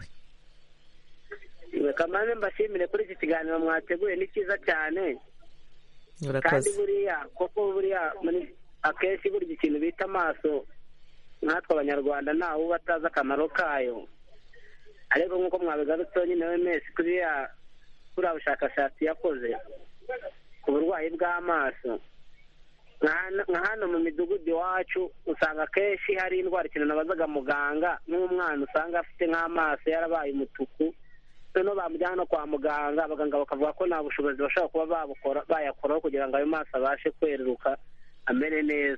[SPEAKER 7] Kamane mbashimire kuri iki kiganiro mwateguye, ni cyiza cyane. Kandi buriya koko buriya akenshi buri ikintu bita amaso natwe abanyarwanda ntawe uba atazi akamaro kayo, ariko nk'uko mwabigarutseho nyine we mesi kuriya kuriya bushakashatsi yakoze ku burwayi bw'amaso. Nka hano mu midugudu iwacu usanga akenshi hari indwara ikintu nabazaga muganga, nk'umwana usanga afite nk'amaso yarabaye umutuku, noneho bamujyana no kwa muganga, abaganga bakavuga ko nta bushobozi bashobora kuba babukora bayakoraho kugira ngo ayo maso abashe kweruruka amere neza.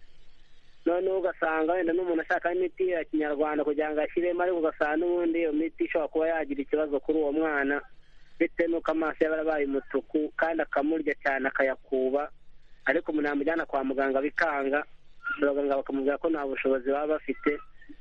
[SPEAKER 7] Noneho ugasanga wenda n'umuntu ashaka imiti ya kinyarwanda kugira ngo ashyiremo, ariko ugasanga n'ubundi iyo miti ishobora kuba yagira ikibazo kuri uwo mwana bitewe n'uko amaso yaba yarabaye umutuku kandi akamurya cyane akayakuba, ariko umuntu yamujyana kwa muganga bikanga, abaganga bakamubwira ko nta bushobozi baba bafite.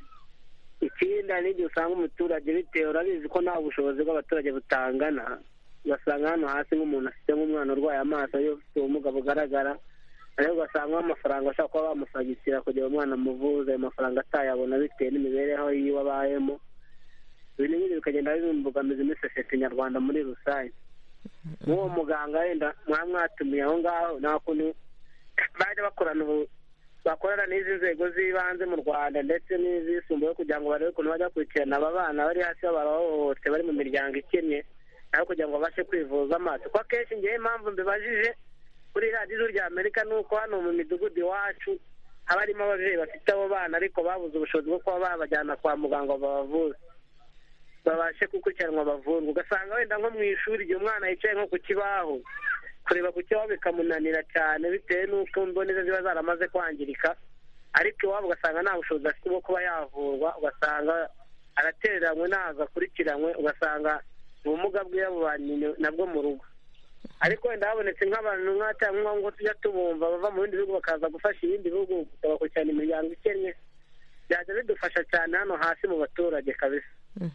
[SPEAKER 7] Ikindi hari n'igihe usanga umuturage bitewe, urabizi ko nta bushobozi bw'abaturage butangana, ugasanga hano hasi nk'umuntu afite nk'umwana urwaye amaso iyo ufite ubumuga bugaragara, ariko ugasanga amafaranga ashobora kuba bamusagitira kugira umwana amuvuze, ayo mafaranga atayabona bitewe n'imibereho yiwe abayemo. Ibintu nk'ibi bikagenda biba imbogamizi muri sosiyete nyarwanda muri rusange. Nk'uwo muganga wenda mwaba mwatumiye aho ngaho, nta kuntu bajya bakorana ubu bakorana n'izi nzego z'ibanze mu Rwanda ndetse n'izisumbuye kugira ngo barebe ukuntu bajya kurikirana aba bana bari hasi babahohote bari mu miryango ikennye, naho kugira ngo babashe kwivuza amaso. Kuko akenshi ngewe impamvu mbibajije kuri radiyo rya Amerika ni uko hano mu midugudu iwacu haba harimo ababyeyi bafite abo bana ariko babuze ubushobozi bwo kuba babajyana kwa muganga babavuze babashe gukurikiranwa bavurwa. Ugasanga wenda nko mu ishuri igihe umwana yicaye nko ku kibaho, kureba ku kibaho bikamunanira cyane bitewe n'uko imboneza ziba zaramaze kwangirika, ariko iwabo ugasanga nta bushobozi afite bwo kuba yavurwa, ugasanga aratereranywe ntazo akurikiranywe, ugasanga ubumuga bwe yabubanye nabwo mu rugo. Ariko wenda habonetse nk'abantu nk'atanga ngo tujya tubumva bava mu bindi bihugu bakaza gufasha ibindi bihugu bagakurikirana imiryango ikennye, byajya bidufasha cyane hano hasi mu baturage kabisa.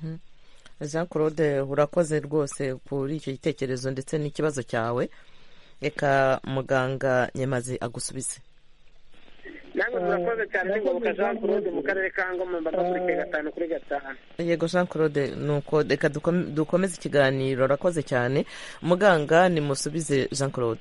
[SPEAKER 1] Jean Claude urakoze rwose kuri icyo gitekerezo ndetse n'ikibazo cyawe. Reka muganga Nyemazi agusubize.
[SPEAKER 7] Namwe murakoze cyane Ngoboka Jean Claude mu karere ka Ngoma, mbakurikiye gatanu kuri gatanu.
[SPEAKER 1] Yego Jean Claude, nuko reka dukomeze ikiganiro. Urakoze cyane muganga, nimusubize Jean Claude.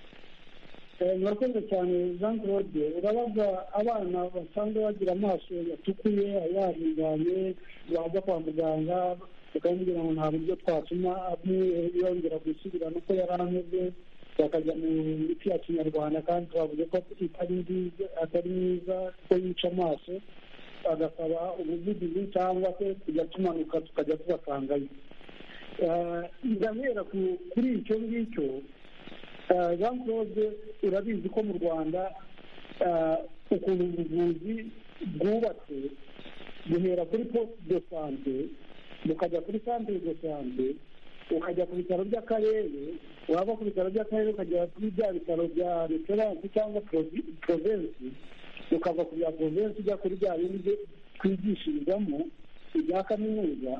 [SPEAKER 3] Murakoze cyane Jean Claude. Urabaza abana basanzwe bagira amaso yatukuye yarindanye, bajya kwa muganga bakamubwira ngo nta buryo twatuma yongera gusubirana uko yari ameze, bakajya mu miti ya kinyarwanda kandi twavuze ko itari nziza atari myiza kuko yica amaso, bagasaba ubuvugizi cyangwa se tujya tumanuka tukajya tubasangayo. ndahera kuri icyo ngicyo. Jean Claude, urabizi ko mu Rwanda ukuntu ubuvuzi bwubatse buhera kuri poste de sante, bukajya kuri centre de sante, ukajya ku bitaro by'akarere, waba ku bitaro by'akarere ukajya kuri bya bitaro bya reference cyangwa province, ukava ku bya province ujya kuri bya bindi twigishirizamo ibya kaminuza.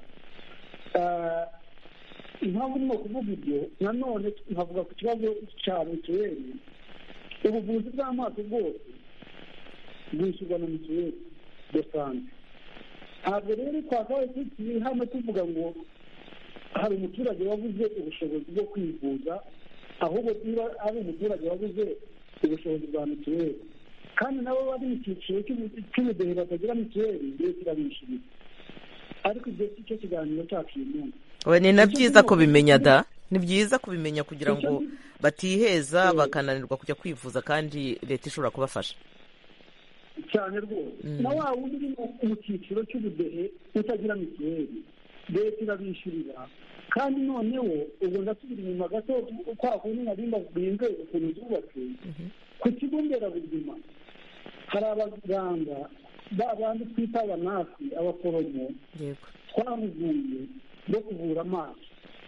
[SPEAKER 3] Impamvu ni ukuvuga ibyo, nanone nkavuga ku kibazo cya mituweli. Ubuvuzi bw'amaso bwose bwishyurwa na mituweli de sante. Ntabwo rero twakabaye turi hano tuvuga ngo hari umuturage wabuze ubushobozi bwo kwivuza, ahubwo niba ari umuturage wabuze ubushobozi bwa mituweli kandi nabo bari mu cyiciro cy'ubudehe batagira mituweli, leta irabishyurira. Ariko ibyo si cyo kiganiro cyacu uyu munsi.
[SPEAKER 1] we ni na byiza kubimenya da ni byiza kubimenya kugira ngo batiheza bakananirwa kujya kwivuza kandi leta ishobora kubafasha
[SPEAKER 3] cyane rwose. na wa wundi uri mu cyiciro cy'ubudehe utagira mituweli, leta irabishyurira. kandi noneho ubwo ndasubira inyuma gato kwa kundi nari mbabwiye inzego ukuntu zubatse. ku kigo nderabuzima hari abaganga ba bandi twita abanasi, abaforomo twahuguye bo kuvura amaso.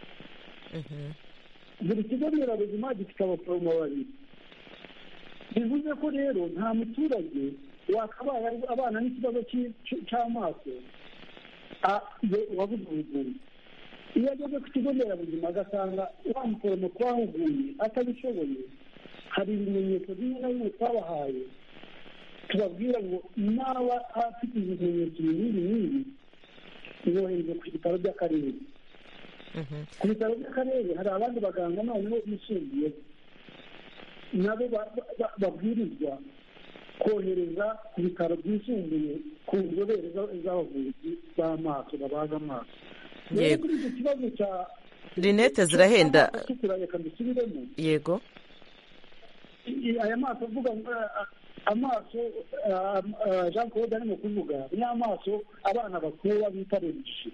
[SPEAKER 3] buri kigo nderabuzima gifite abaforomo babiri. bivuze ko rero nta muturage wakabaye abana n'ikibazo cy'amaso wabuze ubuvuzi. iyo ageze ku kigo nderabuzima agasanga wa muforomo twahuguye atabishoboye, hari ibimenyetso bimwe na bimwe twabahaye tubabwira ngo naba afite ibimenyetso n'ibi n'ibi yohereze ku bitaro by'akarere. ku bitaro by'akarere hari abandi baganga noneho bisumbuye nabo babwirizwa kohereza ku bitaro byisumbuye ku nzobere z'abavuzi b'amaso babaga amaso. rero kuri icyo kibazo cya
[SPEAKER 1] rinete zirahenda,
[SPEAKER 3] reka dusubiremo.
[SPEAKER 1] yego
[SPEAKER 3] aya maso avuga amaso Jean Claude arimo kuvuga ni amaso abana bakuru bita rebishi.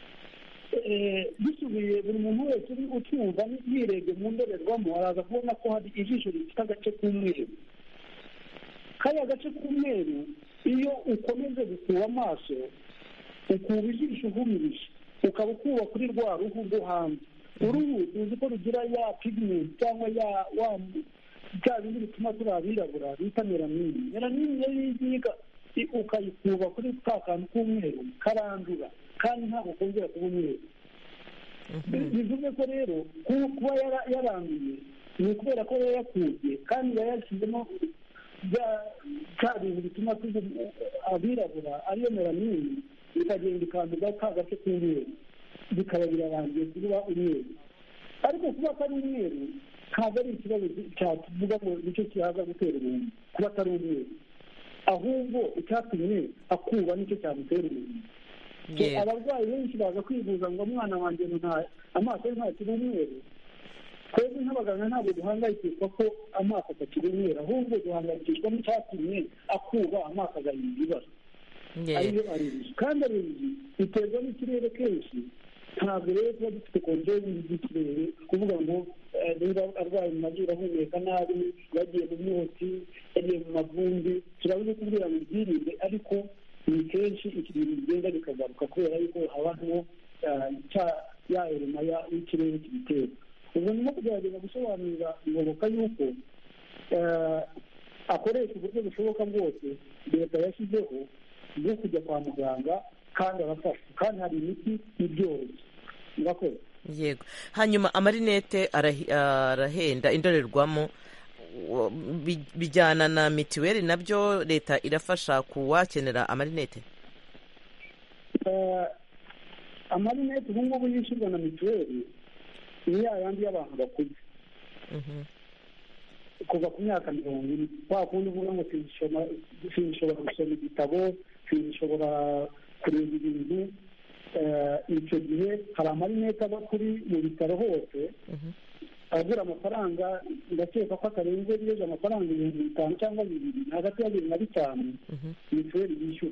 [SPEAKER 3] bisubiye buri muntu wese utumva yirebye mu ndorerwamo araza kubona ko hari ijisho rifite agace k'umweru. kariya gace k'umweru iyo ukomeje gukuba amaso ukuba ijisho uhumirije ukaba ukuba kuri rwa ruhu rwo hanze. uruhu tuzi ko rugira ya pigment cyangwa ya wa bya bindi bituma turi abirabura bita melanine. melanine iyo yiga ukayikuba kuri ka kantu k'umweru karandura kandi ntabwo kongera kuba umweru. bivuze ko rero kuba yaranduye ni ukubera ko yayakubye kandi yayashyizemo bya bintu bituma tuzi abirabura ariyo melanine, ikagenda ikanduza ka gace k'umweru bikaba birarangiye kuba umweru. ariko kuba atari umweru ntabwo ari ikibazo cyatuvuga ngo nicyo kihaza gutera umuntu kuba atari umweru, ahubwo icyatumye akuba nicyo cyamutera umuntu. abarwayi benshi baza kwivuza ngo umwana wanjye amaso ye ntakiri umweru. twebwe nk'abaganga ntabwo duhangayikishwa ko amaso atakiri umweru, ahubwo duhangayikishwa n'icyatumye akuba amaso agahinda ibibazo. ariyo arizi kandi arizi biterwa n'ikirere kenshi. ntabwo rero tuba dufite kontorori y'ikirere kuvuga ngo niba arwaye mu mazuru ahumeka nabi, yagiye mu myotsi, yagiye mu mavumbi, turabuze kubwira ngo ibyirinde. ariko ni kenshi iki bintu bigenda bikagaruka kubera yuko habaho ya erema y'ikirere kibitera. ubwo ni nko kugerageza gusobanurira ingoboka yuko akoresha uburyo bushoboka bwose leta yashyizeho bwo kujya kwa muganga kandi arafashwa kandi hari imiti ibyoroshye. murakoze.
[SPEAKER 1] yego. hanyuma amarinete arahenda, indorerwamo bijyana na mituweli nabyo leta irafasha kuwakenera amarinete?
[SPEAKER 3] amarinete ubu ngubu yishyurwa na mituweli ni ya yandi y'abantu bakuze kuva ku myaka mirongo ine. wa kundi uvuga ngo sinshobora gusoma igitabo, sinshobora kureba ibintu. icyo gihe hari amarinete aba kuri mu bitaro hose agura amafaranga, ndakeka ko atarenze biyeje amafaranga ibihumbi bitanu cyangwa bibiri, hagati ya bibiri na bitanu mituweli yishyura.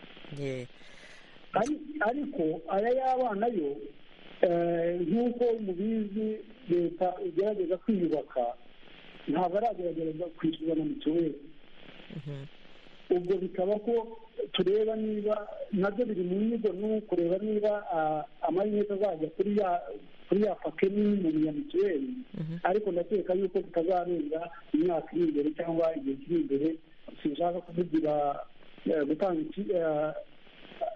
[SPEAKER 3] ariko aya y'abana yo nk'uko mubizi leta igerageza kwiyubaka, ntabwo aragerageza kwishyurwa na mituweli. ubwo bikaba ko tureba niba nabyo biri mu nyigo ni kureba niba amarinete azajya kuri ya kuri ya pake nini ya mituweli. ariko ndakeka yuko bitazarenga imyaka iri imbere cyangwa igihe kiri imbere. sinshaka kuvugira gutanga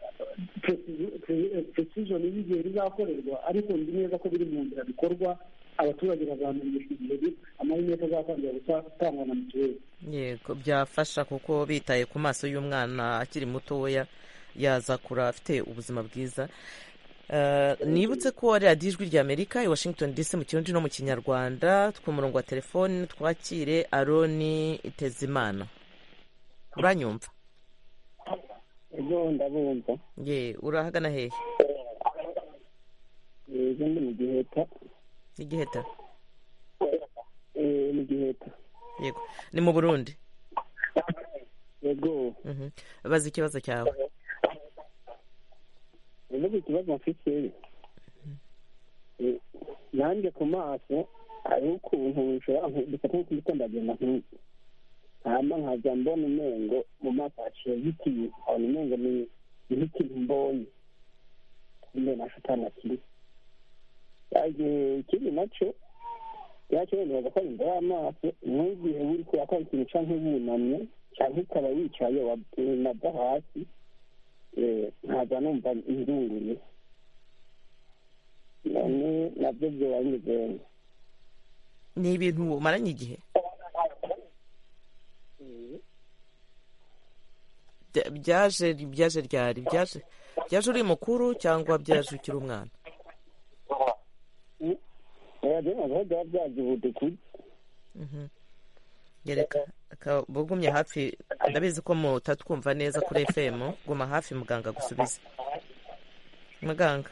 [SPEAKER 3] precision y'igihe bizakorerwa, ariko nzi neza ko biri mu nzira bikorwa abaturage bazamenyeshwa igihe amarinete azatangira gutangwa na mituweli.
[SPEAKER 1] Yego, byafasha kuko bitaye ku maso y'umwana akiri mutoya yazakura afite ubuzima bwiza. Nibutse ko ari radiyo ijwi ry'Amerika i Washington D C mu kirundi no mu kinyarwanda. Ku murongo wa telefoni twakire Aroni Itezimana. Uranyumva?
[SPEAKER 5] Ego ndabumva.
[SPEAKER 1] Ye, urahagana hehe?
[SPEAKER 5] Ego ndi mu Giheta.
[SPEAKER 1] Ni Giheta?
[SPEAKER 5] Eh, mu Giheta.
[SPEAKER 1] Yego, ni mu Burundi?
[SPEAKER 5] Ego.
[SPEAKER 1] Mhm. Bazi ikibazo cyawe.
[SPEAKER 5] Ego ikibazo mfite. Nanjye ku maso ari ukuntu nshobora gufata nk'uko ndagenda nk'uko. Hama nkaza mbona umengo mu maso haciye biti, aho umengo ni ikintu mbonye. Mbe nashitana kiri. Yaje ikindi naco yaje neza ko imbere y'amaso n'igihe uri kurakora ikintu canke bunamye canke ukaba wicaye wabona hasi eh nkaza numva indunguri none nabyo byo wanyizeye.
[SPEAKER 1] Ni ibintu umaranye igihe? Byaje byaje ryari? Byaje byaje uri mukuru cyangwa byaje ukiri umwana? Yereka bugumye hafi, ndabizi ko mutatwumva neza kuri F M. Guma hafi muganga gusubiza. Muganga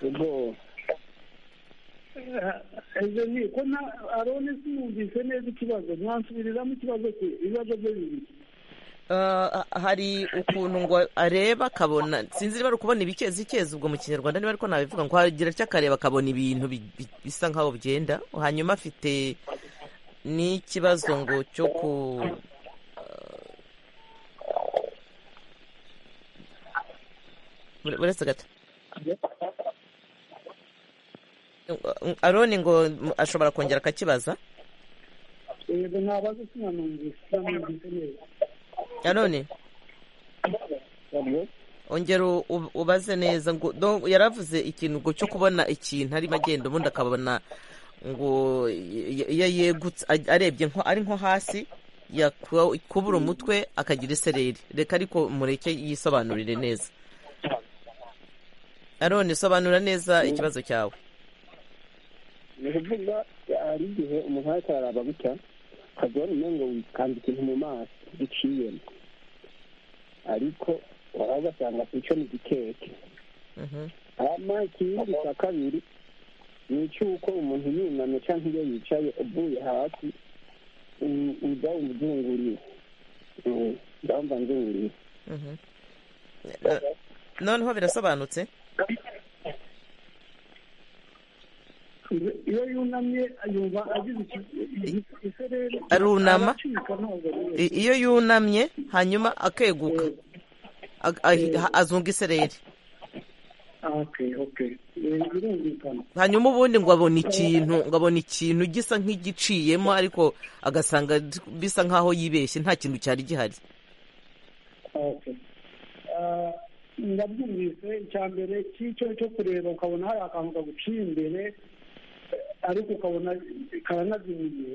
[SPEAKER 3] ejo ni ko na Aroni sinumvise neza ikibazo, mwansubiriramo ikibazo cye, ibibazo bye bibiri.
[SPEAKER 1] Hari ukuntu ngo areba akabona, sinzi niba ari ukubona ibikezi ikezi ubwo mu kinyarwanda niba ariko nabivuga, ngo hagira cyo akareba akabona ibintu bisa nkaho bigenda. Hanyuma afite n'ikibazo ngo cyo ku uretse gato Aroni ngo ashobora kongera akakibaza.
[SPEAKER 3] Yego nabaza sinanumvise sinanumvise neza.
[SPEAKER 1] Aroni ongera ubaze neza ngo yaravuze ikintu ngo cyo kubona ikintu arimo agenda ubundi akabona ngo iyo yegutse arebye nko ari nko hasi yakubura umutwe akagira isereri. Reka ariko mureke yisobanurire neza. Aroni sobanura neza ikibazo cyawe.
[SPEAKER 5] Nivuga ari igihe umuntu araraba gutya akabona umengo wikanda ikintu mu maso giciyemo, ariko waragasanga icyo ni igikeke. Hama ikindi cya kabiri ni icy'uko umuntu yunamye cyangwa iyo yicaye uvuye hasi uza umuzunguriye, ndumva nzunguriye.
[SPEAKER 1] Noneho birasobanutse.
[SPEAKER 3] Iyo yunamye yumva agize isereri,
[SPEAKER 1] arunama. Iyo yunamye hanyuma akeguka azunga isereri.
[SPEAKER 3] Okay, okay. Birumvikana.
[SPEAKER 1] Hanyuma ubundi ngo abona ikintu, ngo abona ikintu gisa nk'igiciyemo ariko agasanga bisa nkaho yibeshye, nta kintu cyari gihari.
[SPEAKER 3] Okay. Uh, ndabyumvise. Icya mbere cy'icyo cyo kureba ukabona hari akantu kaguciye imbere ariko ukabona karanazimiye.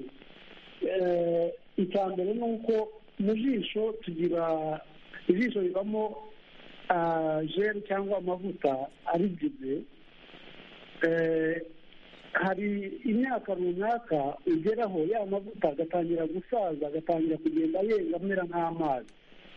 [SPEAKER 3] Icya mbere ni uko mu jisho tugira ijisho ribamo jeri cyangwa amavuta arigize. Hari imyaka runaka ugeraho ya mavuta agatangira gusaza, agatangira kugenda yenga amera nk'amazi.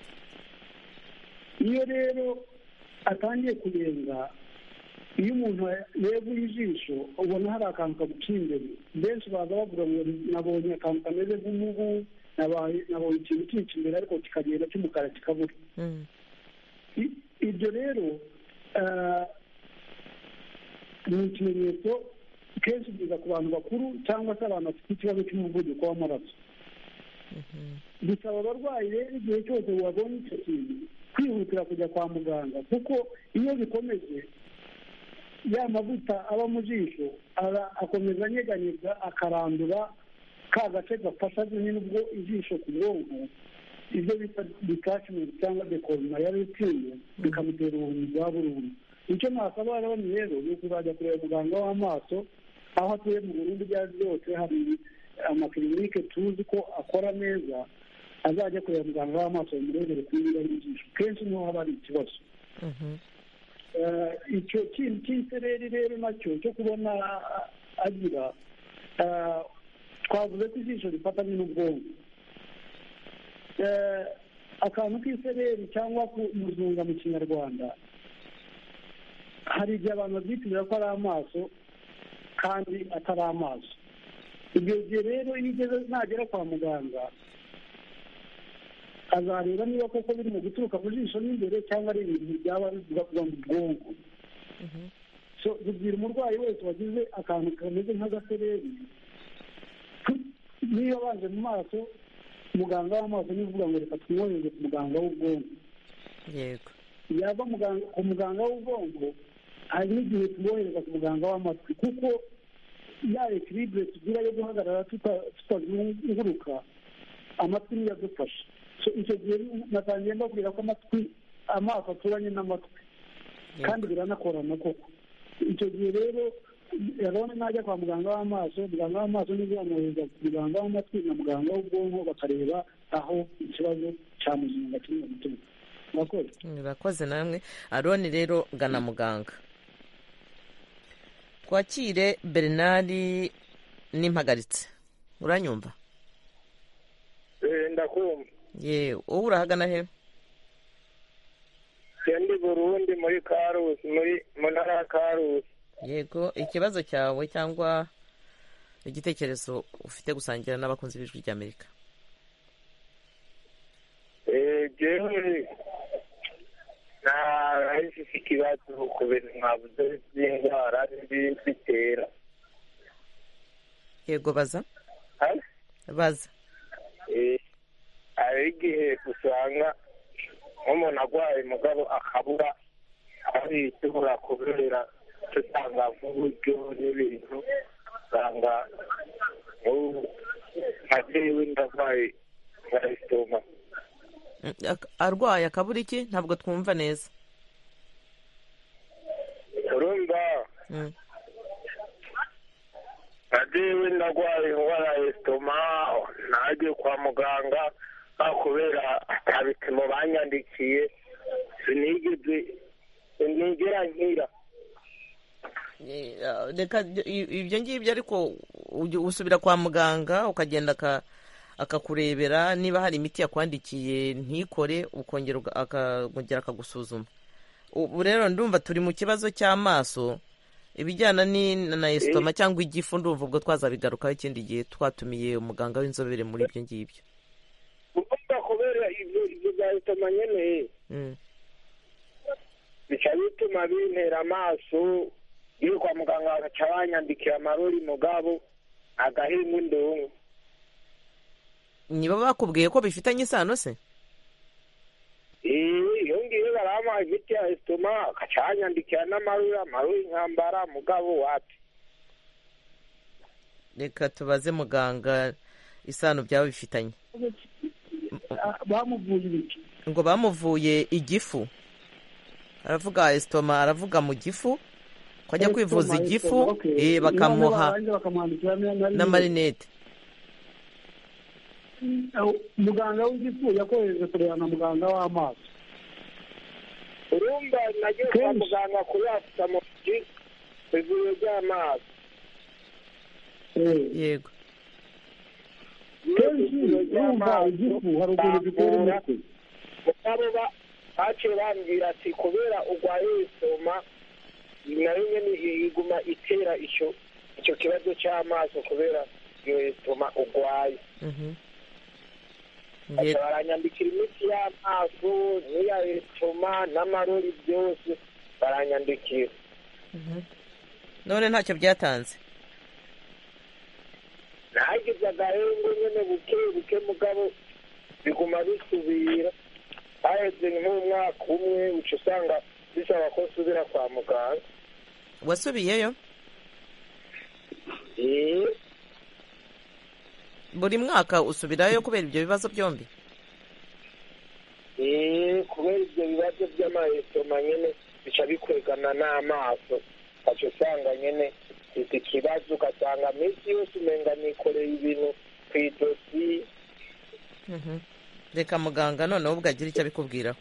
[SPEAKER 3] Iyo rero atangiye kurenga, iyo umuntu yeguye ijisho ubona hari akantu kaguciye imbere. Benshi baza bavuga ngo nabonye akantu kameze nk'umubu, nabonye ikintu kica imbere ariko kikagenda cy'umukara kikabura. Ibyo rero ni ikimenyetso kenshi biza ku bantu bakuru cyangwa se abantu bafite ikibazo cy'umuvuduko w'amaraso. Bisaba abarwayi rero igihe cyose wabonye icyo kintu kwihutira kujya kwa muganga, kuko iyo bikomeje ya mavuta aba mu jisho akomeza anyeganyega akarandura ka gace gafasha nyine ubwo ijisho ku bwonko, ibyo bita detachment cyangwa dekoroma ya retine, bikamutera ubuhumyi bwa burundu. Icyo nasaba rero rero ni ukuzajya kureba muganga w'amaso aho atuye mu Burundi ibyo ari byose hari amakirinike tuzi ko akora neza, azajya kureba muganga w'amaso bamurebere ku niba ari ijisho. Kenshi niho haba hari ikibazo. Icyo kintu cy'isereri rero nacyo cyo kubona agira, twavuze ko ijisho rifatanye n'ubwonko. Akantu k'isereri cyangwa kumuzunga mu kinyarwanda, hari igihe abantu babyitirira ko ari amaso kandi atari amaso. Ibyo gihe rero iyo ugeze nagera kwa muganga azareba niba koko biri mu guturuka mu jisho n'imbere cyangwa ari ibintu byaba bivuga mu bwonko. So tubwira umurwayi wese wagize akantu kameze nk'agasereri, niyo abanje mu maso, muganga w'amaso ni uvuga ngo reka tumwohereze ku muganga w'ubwonko.
[SPEAKER 1] Yego.
[SPEAKER 3] Yava ku muganga w'ubwonko, hari n'igihe tumwohereza ku muganga w'amatwi, kuko ya ekiribure tugira yo guhagarara tutazunguruka, amatwi niyo adufasha. Icyo gihe natangiye mbabwira ko amatwi, amaso aturanye n'amatwi kandi biranakorana koko. Icyo gihe rero yarabona najya kwa muganga w'amaso, muganga w'amaso nizo bamwohereza ku muganga w'amatwi na muganga w'ubwonko, bakareba aho ikibazo cya muzunga kiri mu mutima. Murakoze.
[SPEAKER 1] Murakoze namwe. Aroni rero gana muganga. Twakire Bernard n'impagaritse. Uranyumva?
[SPEAKER 8] Eh, ndakumva.
[SPEAKER 1] Ye, wowe urahagana he?
[SPEAKER 8] Ndi Burundi muri Karusi, muri mu ntara ya Karusi.
[SPEAKER 1] Yego, ikibazo cyawe cyangwa igitekerezo ufite gusangira n'abakunzi b'Ijwi ry'Amerika?
[SPEAKER 8] Eh, jewe na hasi ikibazo ku bintu mwavuze by'indwara n'ibindi bitera.
[SPEAKER 1] Yego, baza.
[SPEAKER 8] Hali?
[SPEAKER 1] Baza.
[SPEAKER 8] Eh, hari igihe usanga nk'umuntu arwaye mugabo akabura aho yitubura kubera tutanga nk'uburyo n'ibintu, usanga nka jewe ndarwaye nka esitoma.
[SPEAKER 1] Arwaye akabura iki? Ntabwo twumva neza.
[SPEAKER 8] Urumva? nka jewe ndarwaye indwara ya esitoma, nagiye kwa muganga kubera atabipimo banyandikiye, sinigeze sinigera nkira.
[SPEAKER 1] Reka ibyo ngibyo ariko usubira kwa muganga ukagenda akakurebera niba hari imiti yakwandikiye ntikore, ukongera akongera akagusuzuma. Ubu rero ndumva turi mu kibazo cy'amaso, ibijyana na esitoma cyangwa igifu, ndumva ubwo twazabigarukaho ikindi gihe twatumiye umuganga w'inzobere muri ibyo ngibyo.
[SPEAKER 8] Kubera ibyo ibyo bya esitoma nyene bica bituma bintera amaso, iyo kwa muganga bagaca banyandikira amarori mugabo agahimba indongo.
[SPEAKER 1] Niba bakubwiye ko bifitanye isano se?
[SPEAKER 8] Eh, iyo ngiye barama imiti ya esitoma agaca banyandikira n'amarori, amarori nkambara mugabo wapi.
[SPEAKER 1] Reka tubaze muganga isano byaba bifitanye.
[SPEAKER 3] Bamuvuye ibiki?
[SPEAKER 1] Ngo bamuvuye igifu. Aravuga esitoma, aravuga mu gifu, ko ajya kwivuza igifu, eh bakamuha na marinete.
[SPEAKER 3] Muganga w'igifu yakohereje kureba na muganga w'amaso.
[SPEAKER 8] Urumva nagiye kwa muganga kurasa mu ivuriro ry'amaso.
[SPEAKER 1] Yego.
[SPEAKER 3] Kenshi urumva igifu hari ukuntu gitera umutwe.
[SPEAKER 8] Mugabo baciye bambwira ati kubera urwaye esitoma nayo nyene iguma itera icyo icyo kibazo cy'amaso kubera iyo esitoma urwaye. Baranyandikira imiti y'amaso n'iya esitoma n'amarori byose baranyandikira.
[SPEAKER 1] None ntacyo byatanze?
[SPEAKER 8] Nagize agahengo nyene buke buke mugabo biguma bisubira. Haheze nk'umwaka umwe uca usanga bisaba ko nsubira kwa muganga.
[SPEAKER 1] Wasubiyeyo?
[SPEAKER 8] Eh.
[SPEAKER 1] Buri mwaka usubirayo kubera ibyo bibazo byombi?
[SPEAKER 8] Eh, kubera ibyo bibazo by'amaesitoma nyene bica bikwegana n'amaso, uca usanga nyene mfite ikibazo ugasanga minsi yose umenga nikoreye ibintu ku idosi.
[SPEAKER 1] reka muganga noneho ubwo agira icyo abikubwiraho.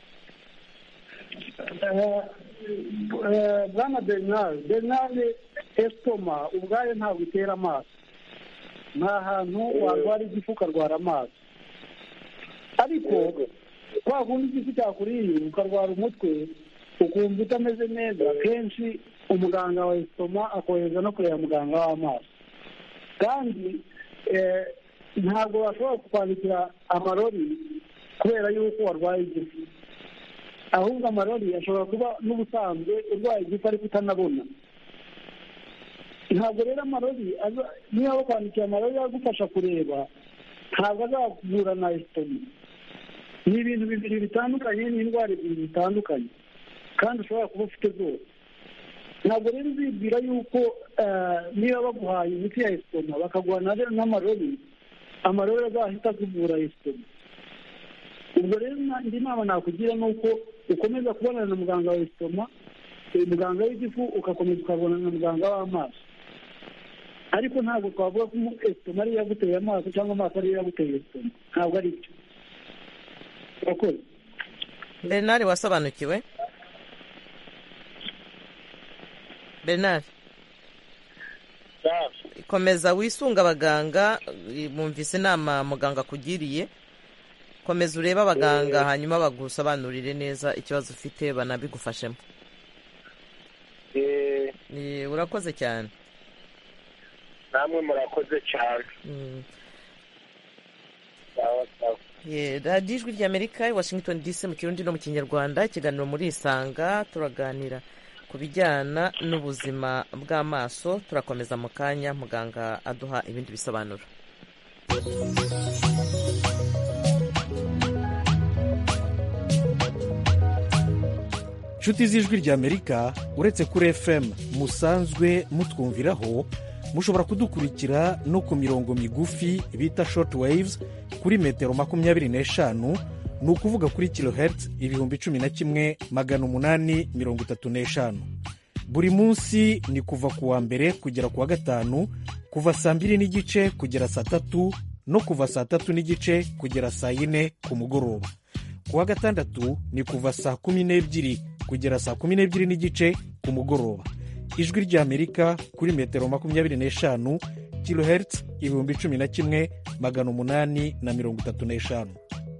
[SPEAKER 3] bwana bernard bernard esitoma ubwayo ntabwo itera amaso, nta hantu warwara igifu ukarwara amaso, ariko kwa kundi igifu cyakuriye ukarwara umutwe ukumva utameze neza, kenshi umuganga wa esitoma akohereza no kureba muganga w'amaso. kandi ntabwo bashobora kukwandikira amarori kubera yuko warwaye igifu, ahubwo amarori ashobora kuba n'ubusanzwe urwaye igifu ariko utanabona. ntabwo rero amarori niba bakwandikira amarori agufasha kureba, ntabwo azakuvura na esitoma. ni ibintu bibiri bitandukanye, ni indwara ebyiri zitandukanye kandi ushobora kuba ufite zose. ntabwo rero uzibwira yuko niba baguhaye imiti ya esitoma bakaguha n'amarori, amarori azahita akuvura esitoma. ubwo rero indi nama nakugira ni uko ukomeza kubonana na muganga wa esitoma, muganga w'igifu ugakomeza ukabonana na muganga w'amaso. ariko ntabwo twavuga ko esitoma ariyo yaguteye amaso cyangwa amaso ariyo yaguteye esitoma, ntabwo ari byo. urakoze.
[SPEAKER 1] bernard wasobanukiwe? bernard komeza wisunga abaganga, bumvise inama muganga akugiriye, komeza urebe abaganga hanyuma bagusobanurire neza ikibazo ufite banabigufashemo. urakoze cyane.
[SPEAKER 8] namwe murakoze cyane.
[SPEAKER 1] radiyo ijwi ry'amerika i washington dc mu kirundi no mu kinyarwanda, ikiganiro muri isanga, turaganira ku bijyana n'ubuzima bw'amaso. turakomeza mu kanya muganga aduha ibindi bisobanuro.
[SPEAKER 6] inshuti z'ijwi ry'amerika, uretse kuri efemu musanzwe mutwumviraho, mushobora kudukurikira no ku mirongo migufi bita short waves kuri metero makumyabiri n'eshanu, ni ukuvuga kuri kilohertz ibihumbi cumi na kimwe magana umunani mirongo itatu n'eshanu. buri munsi ni kuva ku wa mbere kugera ku wa gatanu, kuva saa mbiri n'igice kugera saa tatu, no kuva saa tatu n'igice kugera saa yine ku mugoroba. ku wa gatandatu ni kuva saa kumi n'ebyiri kugera saa kumi n'ebyiri n'igice ku mugoroba. ijwi ry'amerika kuri metero makumyabiri n'eshanu, kilohertz ibihumbi cumi na kimwe magana umunani na mirongo itatu n'eshanu.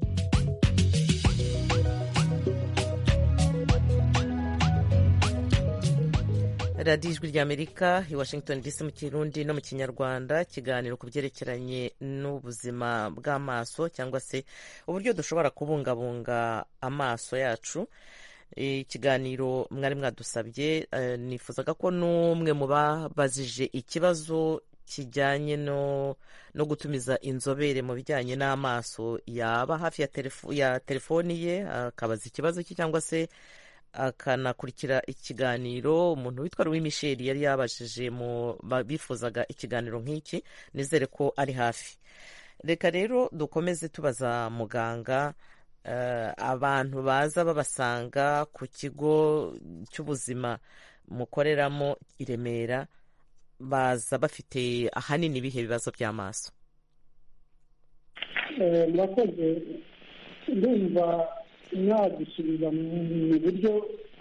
[SPEAKER 1] radiyo ijwi ry'amerika i washington dc mu kirundi no mu kinyarwanda, ikiganiro ku byerekeranye n'ubuzima bw'amaso cyangwa se uburyo dushobora kubungabunga amaso yacu. ikiganiro mwari mwadusabye, nifuzaga ko n'umwe mu babajije ikibazo kijyanye no no gutumiza inzobere mu bijyanye n'amaso yaba hafi ya telefoni ye akabaza ikibazo cye, cyangwa se akanakurikira ikiganiro. umuntu witwa Louis Michel yari yabajije mu bifuzaga ikiganiro nk'iki, nizere ko ari hafi. reka rero dukomeze tubaza muganga, abantu baza babasanga ku kigo cy'ubuzima mukoreramo i Remera, baza bafite ahanini ibihe bibazo by'amaso?
[SPEAKER 3] murakoze. ndumva nagusubiza mu buryo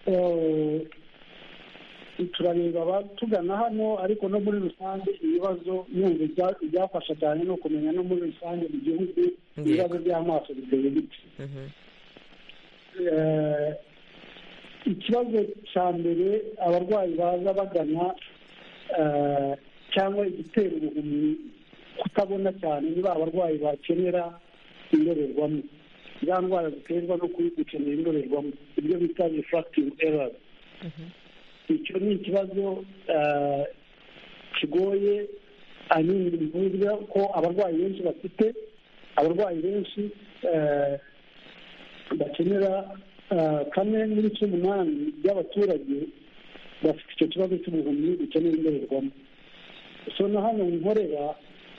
[SPEAKER 3] turareba abatugana hano, ariko no muri rusange ibibazo nyumva ibyafasha cyane no kumenya no muri rusange mu gihugu ibibazo by'amaso biteye bite. ikibazo cya mbere abarwayi baza bagana cyangwa igitera ubuhumyi kutabona cyane, niba abarwayi bakenera indorerwamo, za ndwara ziterwa no gukenera indorerwamo, ibyo bita refractive errors. icyo ni ikibazo kigoye, ahanini bivuga ko abarwayi benshi bafite, abarwayi benshi bakenera kane n'ibice umunani by'abaturage bafite icyo kibazo cy'ubuhumyi bikenera indorerwamo. so na hano nkorera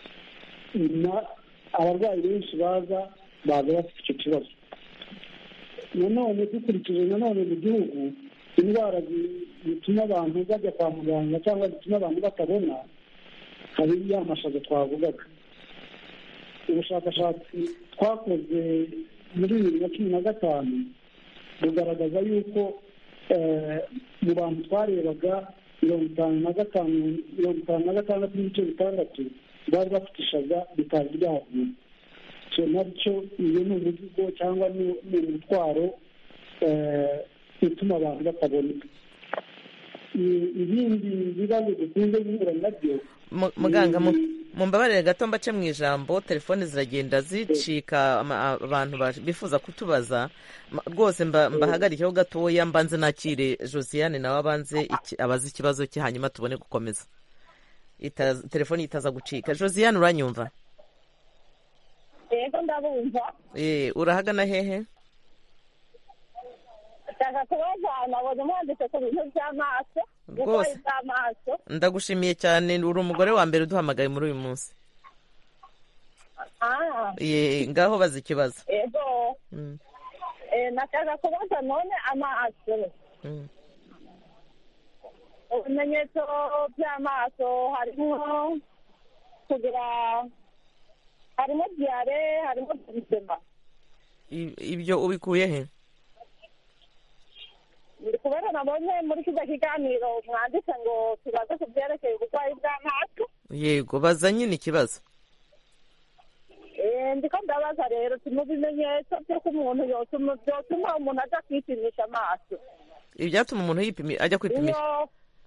[SPEAKER 3] abarwayi benshi baza baza bafite icyo kibazo. nanone dukurikije nanone mu gihugu indwara zituma abantu bajya kwa muganga cyangwa zituma abantu batabona, hari ya mashaza twavugaga. Ubushakashatsi twakoze muri bibiri na cumi na gatanu bugaragaza yuko mu bantu twarebaga mirongo itanu na gatanu mirongo itanu na gatandatu n'ibice bitandatu bari bafite ishaza bitari ryavuye. so nabyo iyo ni umuzigo cyangwa ni umutwaro utuma abantu batabona. ibindi bibazo dukunze guhura nabyo,
[SPEAKER 1] muganga mumbabarire gato mbace mu ijambo, telefone ziragenda zicika, abantu bifuza kutubaza rwose mbahagarikiyeho gatoya, mbanze nakire Josiane nawe abanze abaze ikibazo cye hanyuma tubone gukomeza, telefone itaza gucika. Josiane uranyumva?
[SPEAKER 9] Yego ndabumva.
[SPEAKER 1] Eh, urahagana hehe?
[SPEAKER 9] Ndashaka kubaza, nabonye mwanditse ku bintu by'amaso.
[SPEAKER 1] Rwose ndagushimiye cyane, uri umugore wa mbere uduhamagaye muri uyu munsi.
[SPEAKER 9] Ah.
[SPEAKER 1] Ye, ngaho baza ikibazo.
[SPEAKER 9] Yego. Mm. Eh, nashaka kubaza none amaso. Mm. Ibimenyetso by'amaso harimo kugira, harimo diare, harimo gusema.
[SPEAKER 1] Ibyo ubikuye he?
[SPEAKER 9] Kubera nabonye muri kida kiganiro mwanditse ngo tubaze ku byerekeye uburwayi bw'amaso.
[SPEAKER 1] Yego, baza nyine ikibazo.
[SPEAKER 9] Eh, ndiko ndabaza rero mu bimenyetso by'uko umuntu yotuma byotuma umuntu ajya kwipimisha amaso.
[SPEAKER 1] Ibyatuma umuntu yipimi ajya kwipimisha?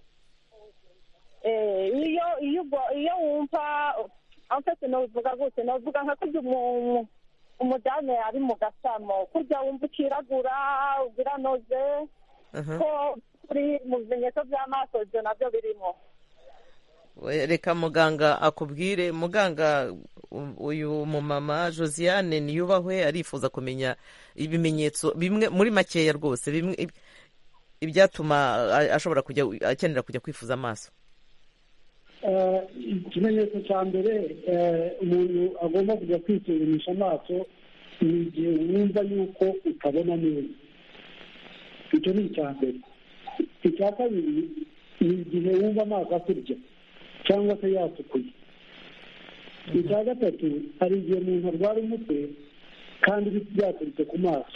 [SPEAKER 9] Eh, iyo iyo iyo wumva afite no vuga gute no vuga nka kurya umuntu umudame ari mu gasamo, kurya wumva ukiragura ugira noze. ko kuri mu bimenyetso by'amaso byo nabyo birimo.
[SPEAKER 1] Reka muganga akubwire. Muganga, uyu mumama Josiane niyubahwe arifuza kumenya ibimenyetso bimwe muri makeya rwose, bimwe ibyatuma ashobora kujya akenera kujya kwifuza amaso.
[SPEAKER 3] Ikimenyetso cya mbere umuntu agomba kujya kwisuzumisha amaso ni igihe wumva yuko utabona neza. Icyo ni icya mbere. Icya kabiri ni igihe wumva amaso akurya cyangwa se yatukuye. Icya gatatu hari igihe umuntu arwara umutwe kandi byaturutse ku maso.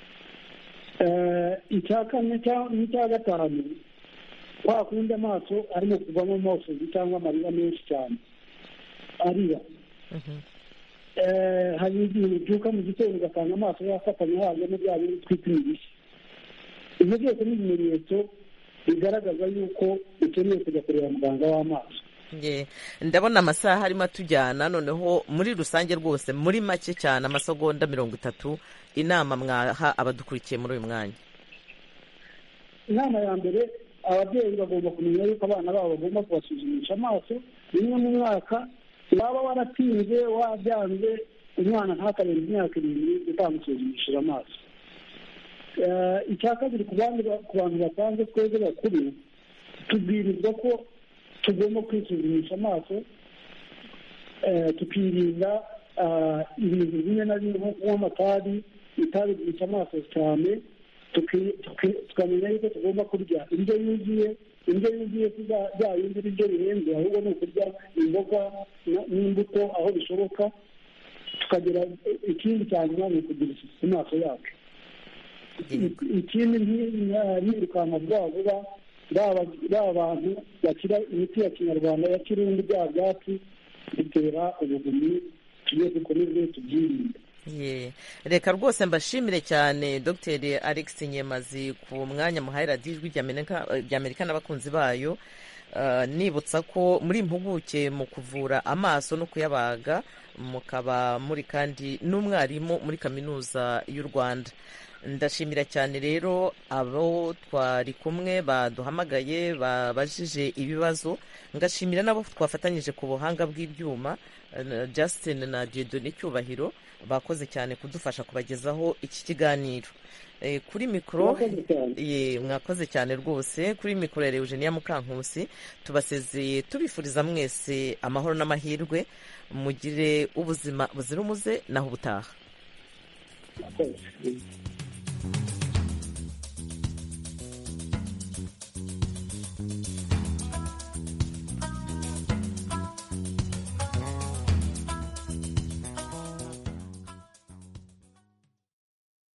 [SPEAKER 3] Icya kane n'icya gatanu kwa kundi amaso arimo kuvamo amosozi cyangwa amarira menshi cyane arira. Hari igihe ubyuka mu gitondo ugasanga amaso yafatanye hajemo bya bintu twita imibishyi. Ibyo byose ni ibimenyetso bigaragaza yuko ukeneye kujya kureba muganga w'amaso.
[SPEAKER 1] Ndabona amasaha arimo atujyana, noneho muri rusange rwose muri make cyane amasegonda mirongo itatu, inama mwaha abadukurikiye muri uyu mwanya.
[SPEAKER 3] Inama ya mbere, ababyeyi bagomba kumenya yuko abana babo bagomba kubasuzumisha amaso rimwe mu mwaka. Waba waratinze wabyanze, umwana ntakarenze imyaka irindwi utamusuzumishije amaso. Icya kabiri, ku bantu basanzwe twebwe bakuru tubwirizwa ko tugomba kwisuzumisha amaso, tukirinda ibintu bimwe na bimwe nk'amatabi, itabi ryica amaso cyane, tukamenya yuko tugomba kurya indyo yuzuye. Indyo yuzuye bya bindi ibiryo bihenze, ahubwo ni ukurya imboga n'imbuto aho bishoboka. Tukagira ikindi cya nyuma ni ukugira isuku ku maso yacu. Ikindi ntirukanka vuba vuba ba bantu bakira imiti ya kinyarwanda ya kirundi, bya byatsi bitera ubugumyi, tugiye dukomeze tubyirinde.
[SPEAKER 1] Reka rwose mbashimire cyane Dr Alex Nyemazi ku mwanya muhaye radiyo ijwi ry'Amerika n'abakunzi bayo. Nibutsa ko muri impuguke mu kuvura amaso no kuyabaga, mukaba muri kandi n'umwarimu muri kaminuza y'u Rwanda. Ndashimira cyane rero abo twari kumwe baduhamagaye babajije ibibazo, ngashimira nabo twafatanyije ku buhanga bw'ibyuma, Justin na Dieudonné Cyubahiro, bakoze cyane kudufasha kubagezaho iki kiganiro. Kuri mikoro mwakoze cyane rwose. Kuri mikoro ya Eugenia Mukankusi tubasezeye tubifuriza mwese amahoro n'amahirwe, mugire ubuzima buzira umuze naho ubutaha.